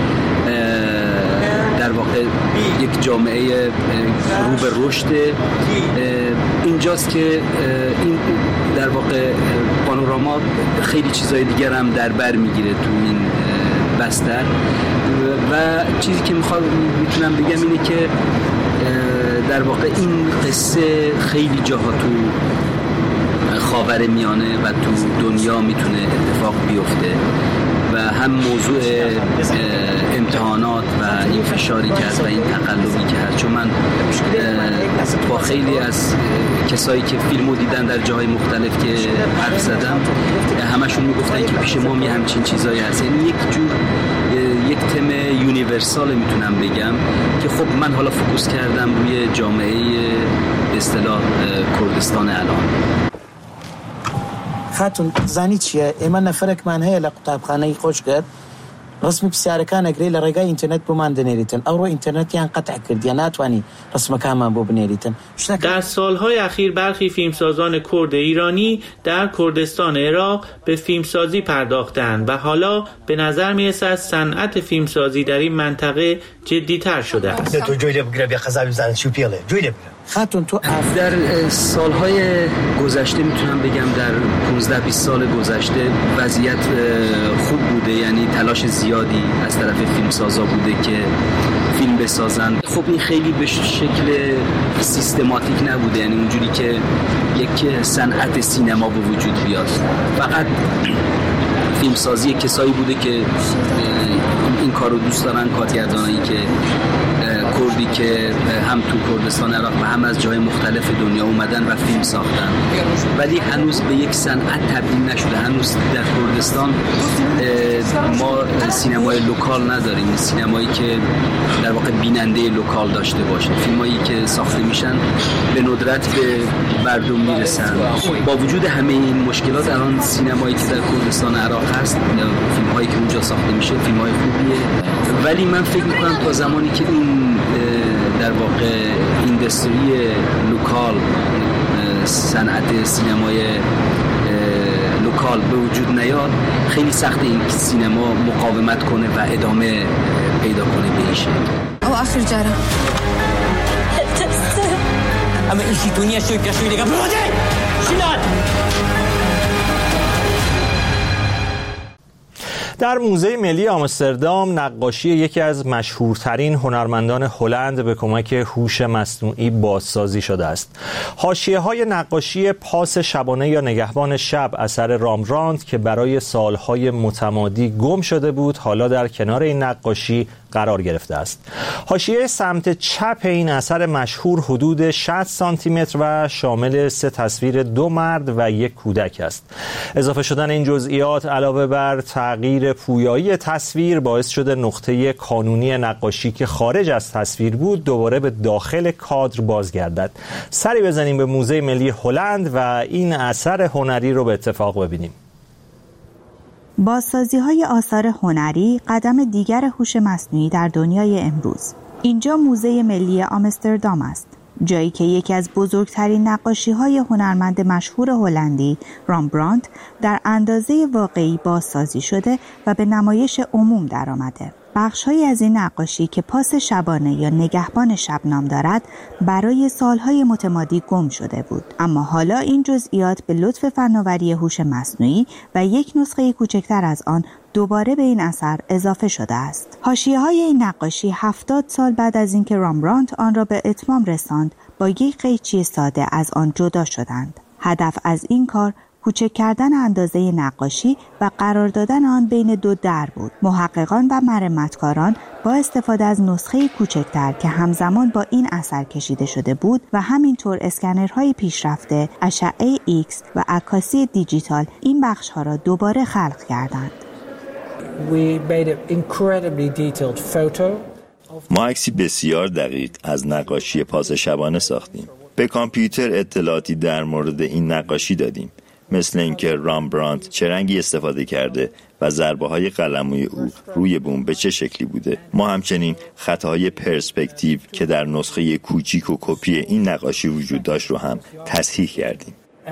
در واقع یک جامعه رو به رشد اینجاست که این در واقع پانوراما خیلی چیزای دیگر هم در بر میگیره تو این بستر و چیزی که میخوام میتونم بگم اینه که در واقع این قصه خیلی جاها تو خاورمیانه و تو دنیا میتونه اتفاق بیفته و هم موضوع امتحانات و این فشاری که هست و این تقلبی که هست. چون من با خیلی از کسایی که فیلمو دیدن در جاهای مختلف که حرف زدم همشون میگفتن که پیش ما می همچین چیزایی هست. یعنی یک جور یک تم یونیورسال میتونم بگم که خب من حالا فوکوس کردم روی جامعه به اصطلاح کردستان الان. خاتون زانی چیه؟ ایمان نفرک من هی لقطابخانه خوش کرد رسمی پسیارکان اگری لرگای اینترنت بومان دنیریتن او رو اینترنت یان قطع کرد یا ناتوانی رسم کامان بو بنیریتن. در سالهای اخیر برخی فیلمسازان کرد ایرانی در کردستان عراق به فیلمسازی پرداختند و حالا به نظر میرسد صنعت فیلمسازی در این منطقه جدی‌تر شده است. خاتون تو در سالهای گذشته میتونم بگم در پانزده بیست سال گذشته وضعیت خوب بود بوده، یعنی تلاش زیادی از طرف فیلمسازا بوده که فیلم بسازن. خب این خیلی به شکل سیستماتیک نبوده، یعنی اونجوری که یک صنعت سینما به وجود بیاد. فقط فیلمسازی کسایی بوده که این کارو دوست دارن، کارگردانایی که کردی که هم تو کردستان عراق و هم از جای مختلف دنیا اومدن و فیلم ساختن، ولی هنوز به یک صنعت تبدیل نشده. هنوز در کردستان ما سینمای لوکال نداریم، سینمایی که در واقع بیننده لوکال داشته باشه. فیلمایی که ساخته میشن به ندرت به مردم میرسن. با وجود همه این مشکلات الان سینمایی که در کردستان عراق هست، فیلمایی که اونجا ساخته میشه فیلمای خوبیه، ولی من فکر میکنم تا زمانی که این در واقع اینداستری لوکال، صنعت سینمای لوکال به وجود نیاد، خیلی سخت این سینما مقاومت کنه و ادامه پیدا کنه به این شکل. او آخر جاره اما این شیطونیه شوی کشوی دیگه بروده شیلان. در موزه ملی آمستردام نقاشی یکی از مشهورترین هنرمندان هلند به کمک هوش مصنوعی بازسازی شده است. حاشیه‌های نقاشی پاس شبانه یا نگهبان شب اثر رامبراند که برای سالهای متمادی گم شده بود، حالا در کنار این نقاشی قرار گرفته است. حاشیه سمت چپ این اثر مشهور حدود شصت سانتی متر و شامل سه تصویر دو مرد و یک کودک است. اضافه شدن این جزئیات علاوه بر تغییر پویایی تصویر باعث شده نقطه کانونی نقاشی که خارج از تصویر بود دوباره به داخل کادر بازگردد. سری بزنیم به موزه ملی هلند و این اثر هنری رو به اتفاق ببینیم. بازسازی‌های آثار هنری قدم دیگر هوش مصنوعی در دنیای امروز. اینجا موزه ملی آمستردام است، جایی که یکی از بزرگترین نقاشی‌های هنرمند مشهور هلندی رامبراند در اندازه واقعی بازسازی شده و به نمایش عموم درآمده. بخش‌هایی از این نقاشی که پاس شبانه یا نگهبان شب نام دارد برای سالهای متمادی گم شده بود، اما حالا این جزئیات به لطف فناوری هوش مصنوعی و یک نسخه کوچکتر از آن دوباره به این اثر اضافه شده است. حاشیه‌های این نقاشی هفتاد سال بعد از اینکه رامبراند آن را به اتمام رساند با یک قیچی ساده از آن جدا شدند. هدف از این کار کوچک کردن اندازه نقاشی و قرار دادن آن بین دو در بود. محققان و مرمتکاران با استفاده از نسخه کوچکتر که همزمان با این اثر کشیده شده بود و همینطور اسکنرهای پیشرفته، اشعه ایکس و عکاسی دیجیتال این بخش‌ها را دوباره خلق کردند. ما عکسی بسیار دقیق از نقاشی پاس شبانه ساختیم. به کامپیوتر اطلاعاتی در مورد این نقاشی دادیم، مثل اینکه رامبراند چه رنگی استفاده کرده و ضربه‌های قلموی او روی بوم به چه شکلی بوده. ما همچنین خطاهای پرسپکتیو که در نسخه کوچیک و کپی این نقاشی وجود داشت رو هم تصحیح کردیم.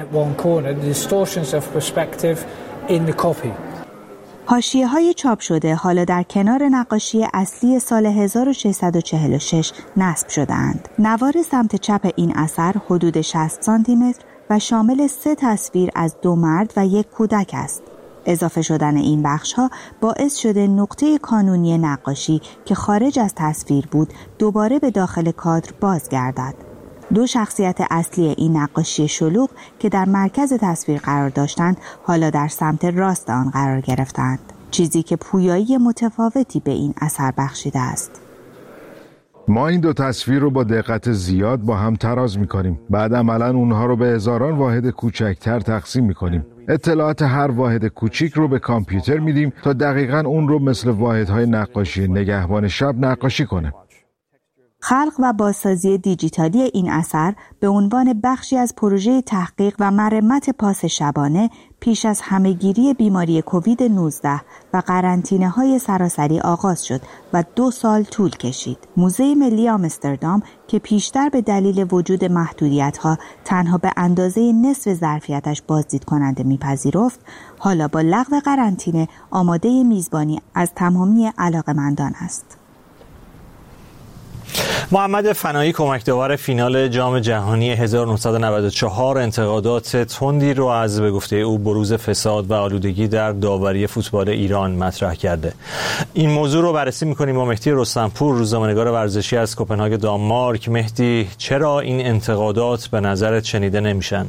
حاشیه‌های چاپ شده حالا در کنار نقاشی اصلی سال هزار و ششصد و چهل و شش نصب شده‌اند. نوار سمت چپ این اثر حدود شصت سانتی متر و شامل سه تصویر از دو مرد و یک کودک است. اضافه شدن این بخش‌ها باعث شده نقطه کانونی نقاشی که خارج از تصویر بود دوباره به داخل کادر بازگردد. دو شخصیت اصلی این نقاشی شلوغ که در مرکز تصویر قرار داشتند حالا در سمت راست آن قرار گرفتند، چیزی که پویایی متفاوتی به این اثر بخشیده است. ما این دو تصویر رو با دقت زیاد با هم تراز می‌کنیم. بعد عملاً اونها رو به هزاران واحد کوچکتر تقسیم می‌کنیم. اطلاعات هر واحد کوچیک رو به کامپیوتر میدیم تا دقیقاً اون رو مثل واحدهای نقاشی نگهبان شب نقاشی کنه. خلق و بازسازی دیجیتالی این اثر به عنوان بخشی از پروژه تحقیق و مرمت پاس شبانه پیش از همهگیری بیماری کووید نوزده و قرنطینه‌های سراسری آغاز شد و دو سال طول کشید. موزه ملی آمستردام که پیشتر به دلیل وجود محدودیت‌ها تنها به اندازه نصف ظرفیتش بازدید کننده می‌پذیرفت، حالا با لغو قرنطینه آماده میزبانی از تمامی علاقه‌مندان است. محمد فنایی کمک داور فینال جام جهانی هزار و نهصد و نود و چهار انتقادات تندی رو از به گفته او بروز فساد و آلودگی در داوری فوتبال ایران مطرح کرده. این موضوع رو بررسی می‌کنیم با مهدی رستمپور، روزنامه‌نگار ورزشی از کوپنهاگ دانمارک. مهدی، چرا این انتقادات به نظرت شنیده نمیشن؟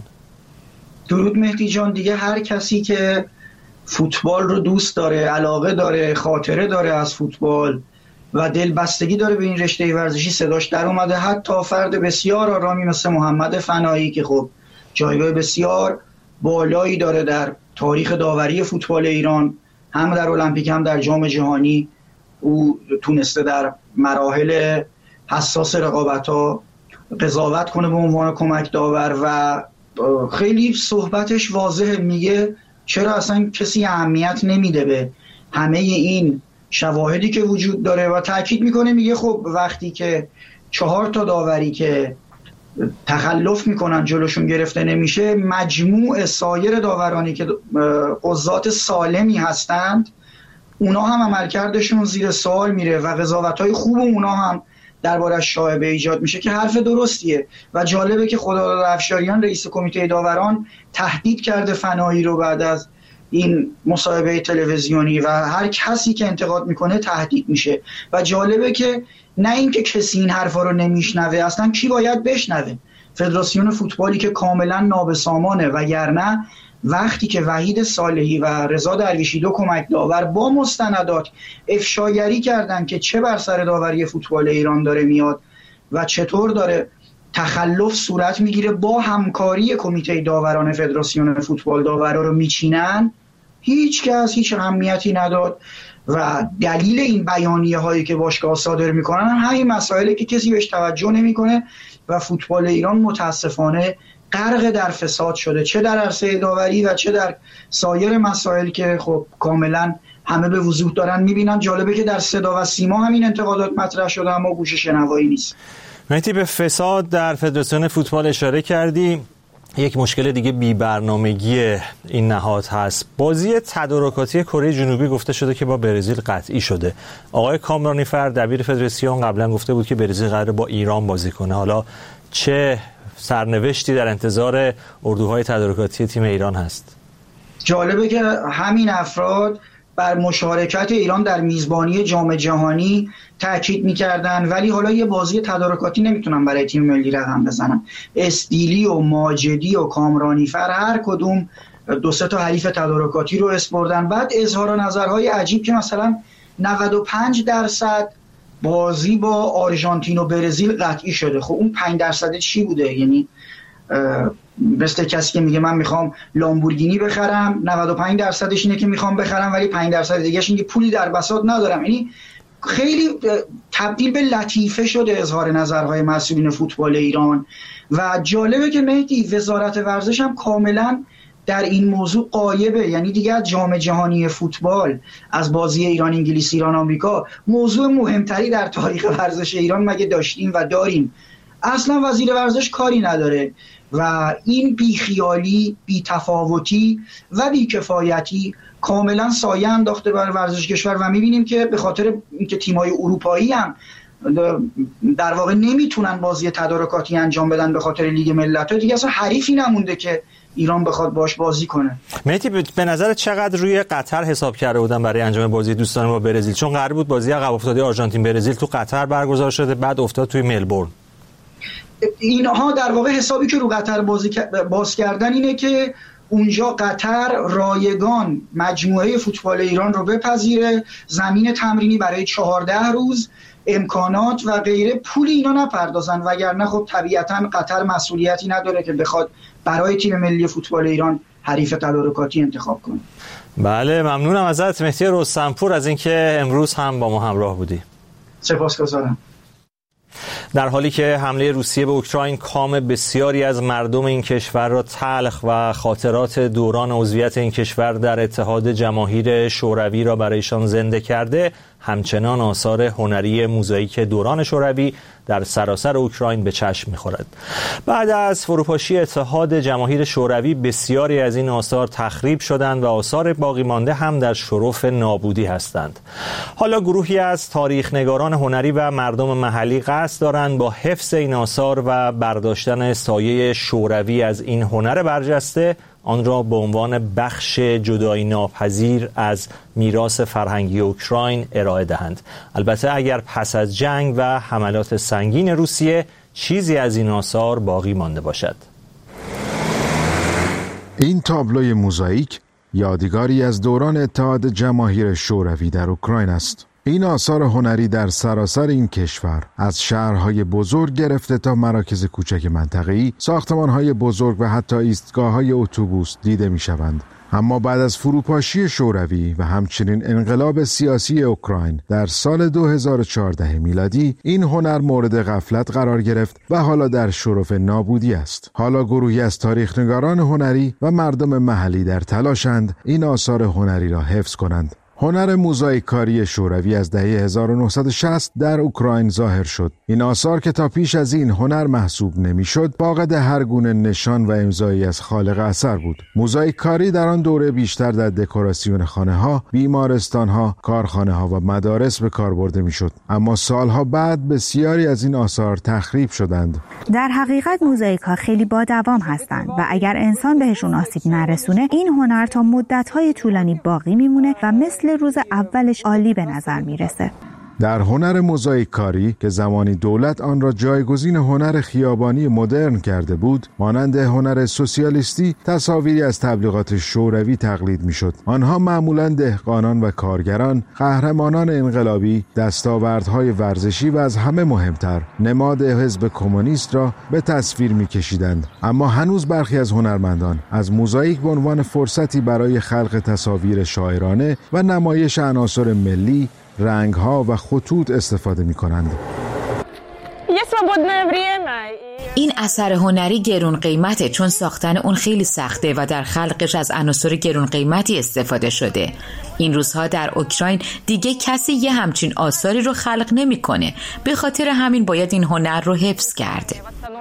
درود مهدی جان. دیگه هر کسی که فوتبال رو دوست داره، علاقه داره، خاطره داره از فوتبال و دلبستگی داره به این رشته ورزشی صداش در اومده. حتی فرد بسیار آرامی مثل محمد فنایی که خب جایگاه بسیار بالایی داره در تاریخ داوری فوتبال ایران، هم در المپیک هم در جام جهانی. او تونسته در مراحل حساس رقابت‌ها قضاوت کنه به عنوان کمک داور و خیلی صحبتش واضحه. میگه چرا اصلا کسی اهمیت نمیده به همه این شواهدی که وجود داره و تاکید میکنه. میگه خب وقتی که چهار تا داوری که تخلف میکنن جلوشون گرفته نمیشه، مجموع سایر داورانی که قضات سالمی هستند اونا هم عملکردشون زیر سوال میره و قضاوت‌های خوب اونا هم دربارش شایبه ایجاد میشه که حرف درستیه. و جالبه که خداداد افشاریان رئیس کمیته داوران تهدید کرده فنایی رو بعد از این مصاحبه تلویزیونی و هر کسی که انتقاد میکنه تهدید میشه. و جالبه که نه اینکه کسی این حرفا رو نمیشنوه، اصلا کی باید بشنوه؟ فدراسیون فوتبالی که کاملا نابسامانه. وگرنه وقتی که وحید صالحی و رضا درویشی دو کمک داور با مستندات افشاگری کردن که چه بر سر داوری فوتبال ایران داره میاد و چطور داره تخلف صورت میگیره، با همکاری کمیته داوران فدراسیون فوتبال داورا رو میچینن، هیچ کس هیچ اهمیتی نداد. و دلیل این بیانیه هایی که باشگاه صادر میکنن همین مسائلی که کسی بهش توجه نمیکنه و فوتبال ایران متاسفانه غرق در فساد شده، چه در عرصه داوری و چه در سایر مسائل که خب کاملا همه به وضوح دارن میبینن. جالبه که در صدا و سیما همین انتقادات مطرح شده اما گوش شنوایی نیست. مهدی، به فساد در فدراسیون فوتبال اشاره کردی. یک مشکل دیگه بی برنامگی این نهاد هست. بازی تدارکاتی کره جنوبی گفته شده که با برزیل قطعی شده. آقای کامرانیفر دبیر فدراسیون قبلا گفته بود که برزیل قراره با ایران بازی کنه. حالا چه سرنوشتی در انتظار اردوهای تدارکاتی تیم ایران هست؟ جالبه که همین افراد بر مشارکت ایران در میزبانی جام جهانی تاکید می‌کردن، ولی حالا یه بازی تدارکاتی نمیتونن برای تیم ملی رقم بزنن. استیلی و ماجدی و کامرانیفر هر کدوم دو سه تا حریف تدارکاتی رو اسپردن. بعد اظهار نظرهای عجیب که مثلا نود و پنج درصد بازی با آرژانتین و برزیل قطعی شده. خب اون پنج درصد چی بوده؟ یعنی مثل کسی که میگه من میخوام لامبورگینی بخرم، نود و پنج درصدش اینه که میخوام بخرم ولی پنج درصد دیگهش اینه که پولی در بساط ندارم. یعنی خیلی تبدیل به لطیفه شده اظهار نظرهای مسئولین فوتبال ایران. و جالبه که مهدی وزارت ورزش هم کاملا در این موضوع غایبه. یعنی دیگه از جام جهانی فوتبال، از بازی ایران انگلیس، ایران آمریکا، موضوع مهمتری در تاریخ ورزش ایران مگه داشتیم و داریم؟ اصلا وزیر ورزش کاری نداره و این بیخیالی، بی‌تفاوتی و بیکفایتی کاملا سایه انداخته بر ورزش کشور. و میبینیم که به خاطر اینکه تیم‌های اروپایی هم در واقع نمیتونن بازی تدارکاتی انجام بدن به خاطر لیگ ملت‌ها، دیگه اصلا حریفی نمونده که ایران بخواد باش بازی کنه. مهدی، به نظر چقدر روی قطر حساب کرده بودن برای انجام بازی دوستانه با برزیل؟ چون قرار بود بازی عقب افتاده آرژانتین برزیل تو قطر برگزار شده، بعد افتاد توی ملبورن. اینها در واقع حسابی که رو قطر بازی باز کردن اینه که اونجا قطر رایگان مجموعه فوتبال ایران رو بپذیره، زمین تمرینی برای چهارده روز، امکانات و غیره، پول اینا نپردازن. وگرنه خب طبیعتا قطر مسئولیتی نداره که بخواد برای تیم ملی فوتبال ایران حریف تدارکاتی انتخاب کنه. بله، ممنونم ازت مهدی رستمپور از اینکه امروز هم با ما همراه بودی. سپاسگزارم. در حالی که حمله روسیه به اوکراین کام بسیاری از مردم این کشور را تلخ و خاطرات دوران عضویت این کشور در اتحاد جماهیر شوروی را برایشان زنده کرده، همچنان آثار هنری موزاییک دوران شوروی در سراسر اوکراین به چشم می‌خورد. بعد از فروپاشی اتحاد جماهیر شوروی بسیاری از این آثار تخریب شدند و آثار باقی مانده هم در شرف نابودی هستند. حالا گروهی از تاریخ‌نگاران هنری و مردم محلی قصد دارند با حفظ این آثار و برداشتن سایه شوروی از این هنر برجسته آن را به عنوان بخش جدایی ناپذیر از میراث فرهنگی اوکراین ارائه دهند. البته اگر پس از جنگ و حملات سنگین روسیه چیزی از این آثار باقی مانده باشد. این تابلوی موزاییک یادگاری از دوران اتحاد جماهیر شوروی در اوکراین است. این آثار هنری در سراسر این کشور از شهرهای بزرگ گرفته تا مراکز کوچک منطقه‌ای، ساختمانهای بزرگ و حتی ایستگاه‌های اتوبوس دیده می‌شوند. اما بعد از فروپاشی شوروی و همچنین انقلاب سیاسی اوکراین در سال دو هزار و چهارده میلادی این هنر مورد غفلت قرار گرفت و حالا در شرف نابودی است. حالا گروهی از تاریخ‌نگاران هنری و مردم محلی در تلاشند این آثار هنری را حفظ کنند. هنر موزاییک کاری شوروی از دهه هزار و نهصد و شصت در اوکراین ظاهر شد. این آثار که تا پیش از این هنر محسوب نمیشد، فاقد هر گونه نشان و امضایی از خالق اثر بود. موزاییک کاری در آن دوره بیشتر در دکوراسیون خانه‌ها، بیمارستان‌ها، کارخانه‌ها و مدارس به کار برده میشد. اما سالها بعد بسیاری از این آثار تخریب شدند. در حقیقت موزاییک‌ها خیلی با دوام هستند و اگر انسان بهشون آسیب نرسونه، این هنر تا مدت‌های طولانی باقی میمونه و مثل روز اولش عالی به نظر میرسه. در هنر موزاییک کاری که زمانی دولت آن را جایگزین هنر خیابانی مدرن کرده بود، مانند هنر سوسیالیستی تصاویری از تبلیغات شوروی تقلید میشد. آنها معمولاً دهقانان و کارگران، قهرمانان انقلابی، دستاوردهای ورزشی و از همه مهمتر نماد حزب کمونیست را به تصویر میکشیدند. اما هنوز برخی از هنرمندان از موزاییک به عنوان فرصتی برای خلق تصاویر شاعرانه و نمایش عناصر ملی، رنگ‌ها و خطوط استفاده می‌کنند. این اثر هنری گرون قیمته چون ساختن اون خیلی سخته و در خلقش از عناصر گرون قیمتی استفاده شده. این روزها در اوکراین دیگه کسی یه همچین آثاری رو خلق نمی‌کنه. به خاطر همین باید این هنر رو حفظ کرده.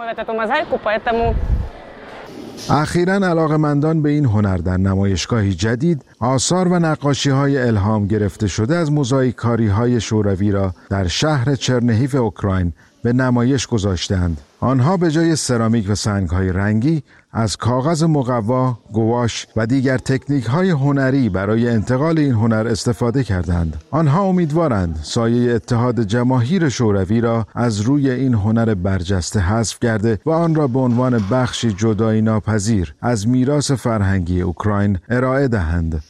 اخیراً علاقه‌مندان به این هنر در نمایشگاهی جدید آثار و نقاشی‌های الهام گرفته شده از موزاییک کاری‌های شوروی را در شهر چرنهیف اوکراین به نمایش گذاشتند. آنها به جای سرامیک و سنگ‌های رنگی از کاغذ مقوا، گواش و دیگر تکنیک‌های هنری برای انتقال این هنر استفاده کردند. آنها امیدوارند سایه اتحاد جماهیر شوروی را از روی این هنر برجسته حذف کرده و آن را به عنوان بخشی جدایی ناپذیر از میراث فرهنگی اوکراین ارائه دهند.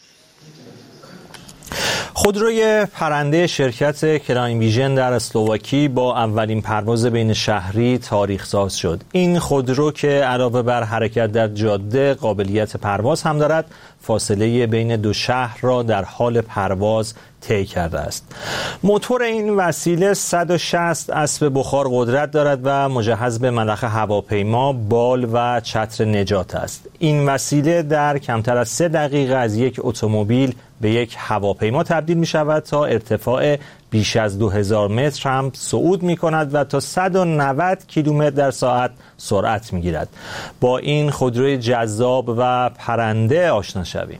خودروی پرنده شرکت کلاین ویژن در اسلواکی با اولین پرواز بین شهری تاریخ ساز شد. این خودرو که علاوه بر حرکت در جاده قابلیت پرواز هم دارد، فاصله بین دو شهر را در حال پرواز طی کرده است. موتور این وسیله صد و شصت اسب بخار قدرت دارد و مجهز به ملخ هواپیما، بال و چتر نجات است. این وسیله در کمتر از سه دقیقه از یک اتومبیل به یک هواپیما تبدیل می شود تا ارتفاع بیش از دو هزار متر هم صعود می کند و تا صد و نود کیلومتر در ساعت سرعت می گیرد. با این خودروی جذاب و پرنده آشنا شویم.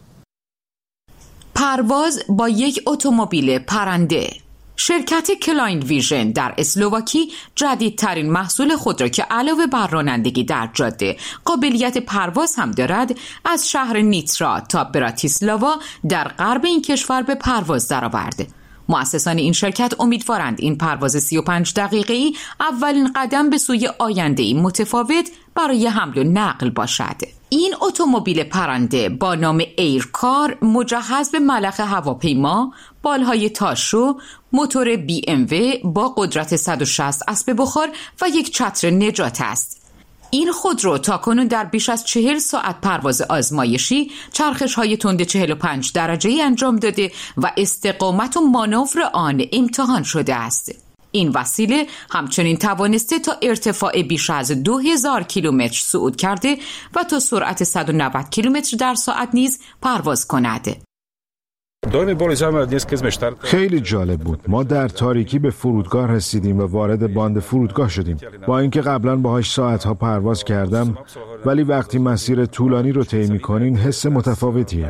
پرواز با یک اتومبیل پرنده. شرکت کلاین ویژن در اسلواکی جدیدترین محصول خود را که علاوه بر رانندگی در جاده قابلیت پرواز هم دارد از شهر نیترا تا براتیسلاوا در غرب این کشور به پرواز درآورده. مؤسسان این شرکت امیدوارند این پرواز سی و پنج دقیقه‌ای اولین قدم به سوی آینده‌ای متفاوت برای حمل و نقل باشد. این اتومبیل پرنده با نام ایرکار مجهز به ملخ هواپیما، بالهای تاشو، موتور بی ام و با قدرت صد و شصت اسب بخار و یک چتر نجات است. این خودرو تاکنون در بیش از چهل ساعت پرواز آزمایشی چرخش‌های تند چهل و پنج درجه‌ای انجام داده و استقامت و مانور آن امتحان شده است. این وسیله همچنین توانسته تا ارتفاع بیش از دو هزار کیلومتر صعود کرده و تا سرعت صد و نود کیلومتر در ساعت نیز پرواز کند. خیلی جالب بود. ما در تاریکی به فرودگاه رسیدیم و وارد باند فرودگاه شدیم. با اینکه قبلا باهاش ساعتها پرواز کردم، ولی وقتی مسیر طولانی رو طی می‌کنین حس متفاوتیه.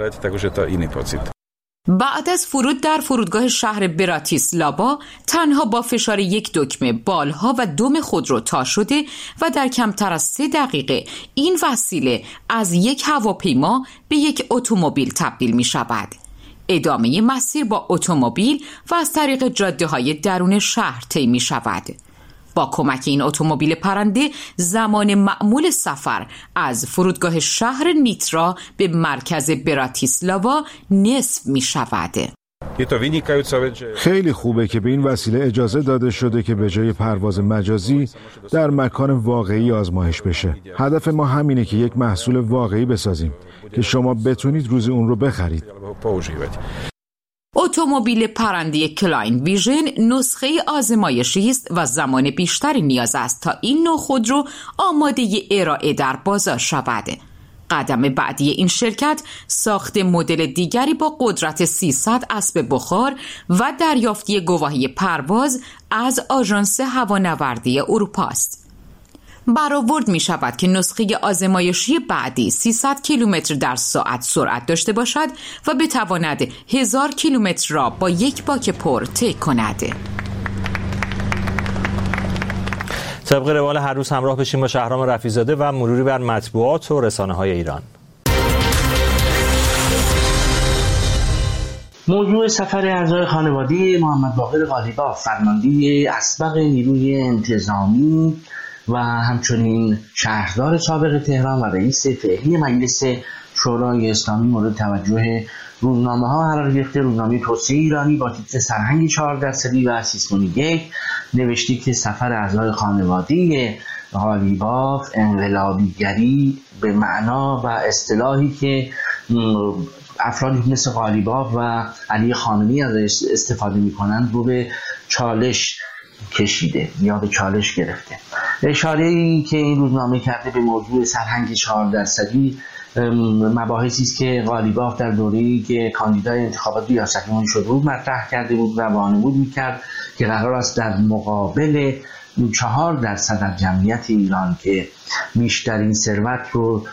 بعد از فرود در فرودگاه شهر براتیسلاوا تنها با فشار یک دکمه بالها و دم خودرو تا شده و در کمتر از سه دقیقه این وسیله از یک هواپیما به یک اتومبیل تبدیل می شود. ادامه مسیر با اتومبیل و از طریق جاده‌های درون شهر طی می شود. با کمک این اتومبیل پرنده زمان معمول سفر از فرودگاه شهر نیترا به مرکز براتیسلاوا نصف می شود. خیلی خوبه که به این وسیله اجازه داده شده که به جای پرواز مجازی در مکان واقعی آزمایش بشه. هدف ما همینه که یک محصول واقعی بسازیم که شما بتونید روز اون رو بخرید. اتومبیل پرنده کلاین ویژن نسخه آزمایشی است و زمان بیشتری نیاز است تا این نوع خودرو آماده ارائه در بازار شود. قدم بعدی این شرکت ساخت مدل دیگری با قدرت سیصد اسب بخار و دریافتی گواهی پرواز از آژانس هوانوردی اروپا است. برآورد می شود که نسخه آزمایشی بعدی سیصد کیلومتر در ساعت سرعت داشته باشد و بتواند هزار کیلومتر را با یک باک پر طی کند. طبق روال هر روز همراه بشیم با شهرام رفیع‌زاده و مروری بر مطبوعات و رسانه‌های ایران. موضوع سفر اعضای خانواده محمد باقر قالیباف فرمانده اسبق نیروی انتظامی و همچنین شهردار سابق تهران و رئیس فعلی مجلس شورای اسلامی مورد توجه روزنامه ها قرار گرفته. روزنامه توسعه ایرانی با تیتر سرهنگ چهار درصدی و سیستم یک نوشته که سفر اعضای خانواده قالیباف انقلابیگری به معنا و اصطلاحی که افرادی مثل قالیباف و علی خامنه‌ای از استفاده می‌کنند رو به چالش کشیده یا به چالش گرفته. اشاره‌ای که این روزنامه کرده به موضوع سرهنگ چهار درصدی مباحثی است که قالیباف در دوره‌ای که کاندیدای انتخابات ریاست جمهوری شده بود مطرح کرده بود و وانمود می‌کرد که قرار است در مقابل چهار درصد از جمعیت ایران که بیشترین ثروت رو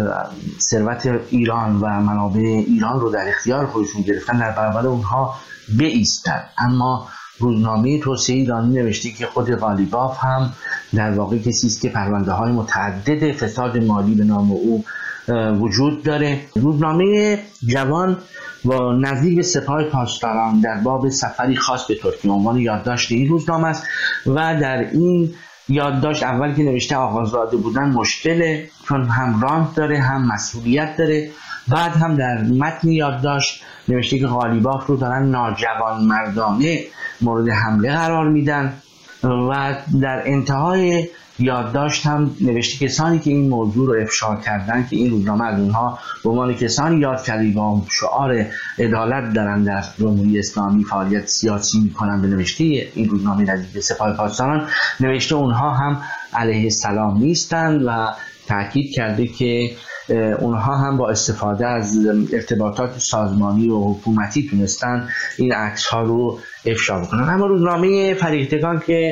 ثروت ایران و منابع ایران رو در اختیار خودشون گرفتن در برابر اونها بایستد. اما روزنامه توسعه ایرانی نوشته که خود قالیباف هم در واقع کسی است که پرونده‌های متعدد فساد مالی به نام او وجود داره. روزنامه جوان و نزدیک سپاه پاسداران در باب سفری خاص به ترکیه عنوان یادداشت این روزنامه است و در این یادداشت اول که نوشته آغازاده بودن مشکله، چون هم رانت داره هم مسئولیت داره. بعد هم در متن یادداشت نوشته که قالیباف رو دارن ناجوان مردانه مورد حمله قرار میدن و در انتهای یادداشت هم نوشته کسانی که این موضوع رو افشا کردن که این روزنامه از اونها به عنوان کسانی یاد کرده با شعار عدالت دارن در جمهوری اسلامی فعالیت سیاسی میکنن. به نوشته این روزنامه نزدیک سپاه پاسداران نوشته اونها هم علیه السلام نیستند و تاکید کرده که اونها هم با استفاده از ارتباطات سازمانی و حکومتی تونستن این عکس ها رو افشا بکنن. اما روزنامه فریختگان که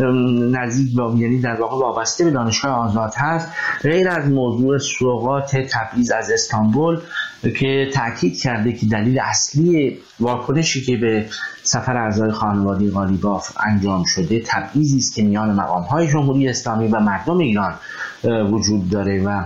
نزدیک با یعنی در واقع وابسته به دانشگاه آزاد هست، غیر از موضوع سوغات تبعیض از استانبول که تاکید کرده که دلیل اصلی واکنشی که به سفر اعضای خانواده قالیباف انجام شده تبعیضی است که میان مقام‌های جمهوری اسلامی و مردم ایران وجود داره و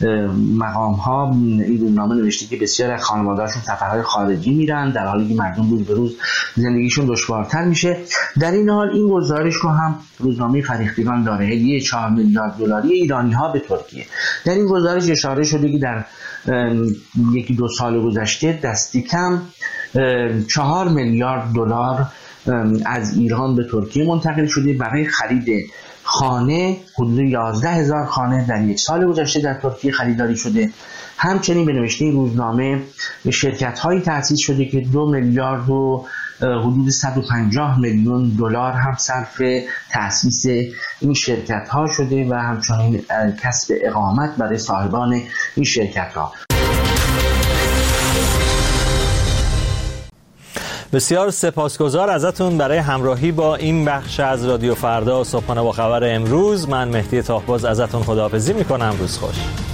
مقام‌ها این روزنامه نوشته که بسیار از خانواده‌هاشون سفرهای خارجی میرن در حالی که مردم روز به روز زندگیشون دشوارتر میشه. در این حال این گزارش رو هم روزنامه فریختگان داره، هدیه چهار میلیارد دلاری ایرانی‌ها به ترکیه. در این گزارش اشاره شده که در یکی دو سال گذشته دستی کم چهار میلیارد دلار از ایران به ترکیه منتقل شده برای خرید خانه. حدود یازده هزار خانه در یک سال گذشته در ترکیه خریداری شده. همچنین به نوشته روزنامه شرکت هایی تأسیس شده که دو میلیارد و حدود صد و پنجاه میلیون دلار هم صرف تأسیس این شرکت ها شده و همچنین کسب اقامت برای صاحبان این شرکت ها. بسیار سپاسگزار ازتون برای همراهی با این بخش از رادیو فردا صبحانه با خبر امروز. من مهدی تاهباز ازتون خداحافظی میکنم. روز خوش.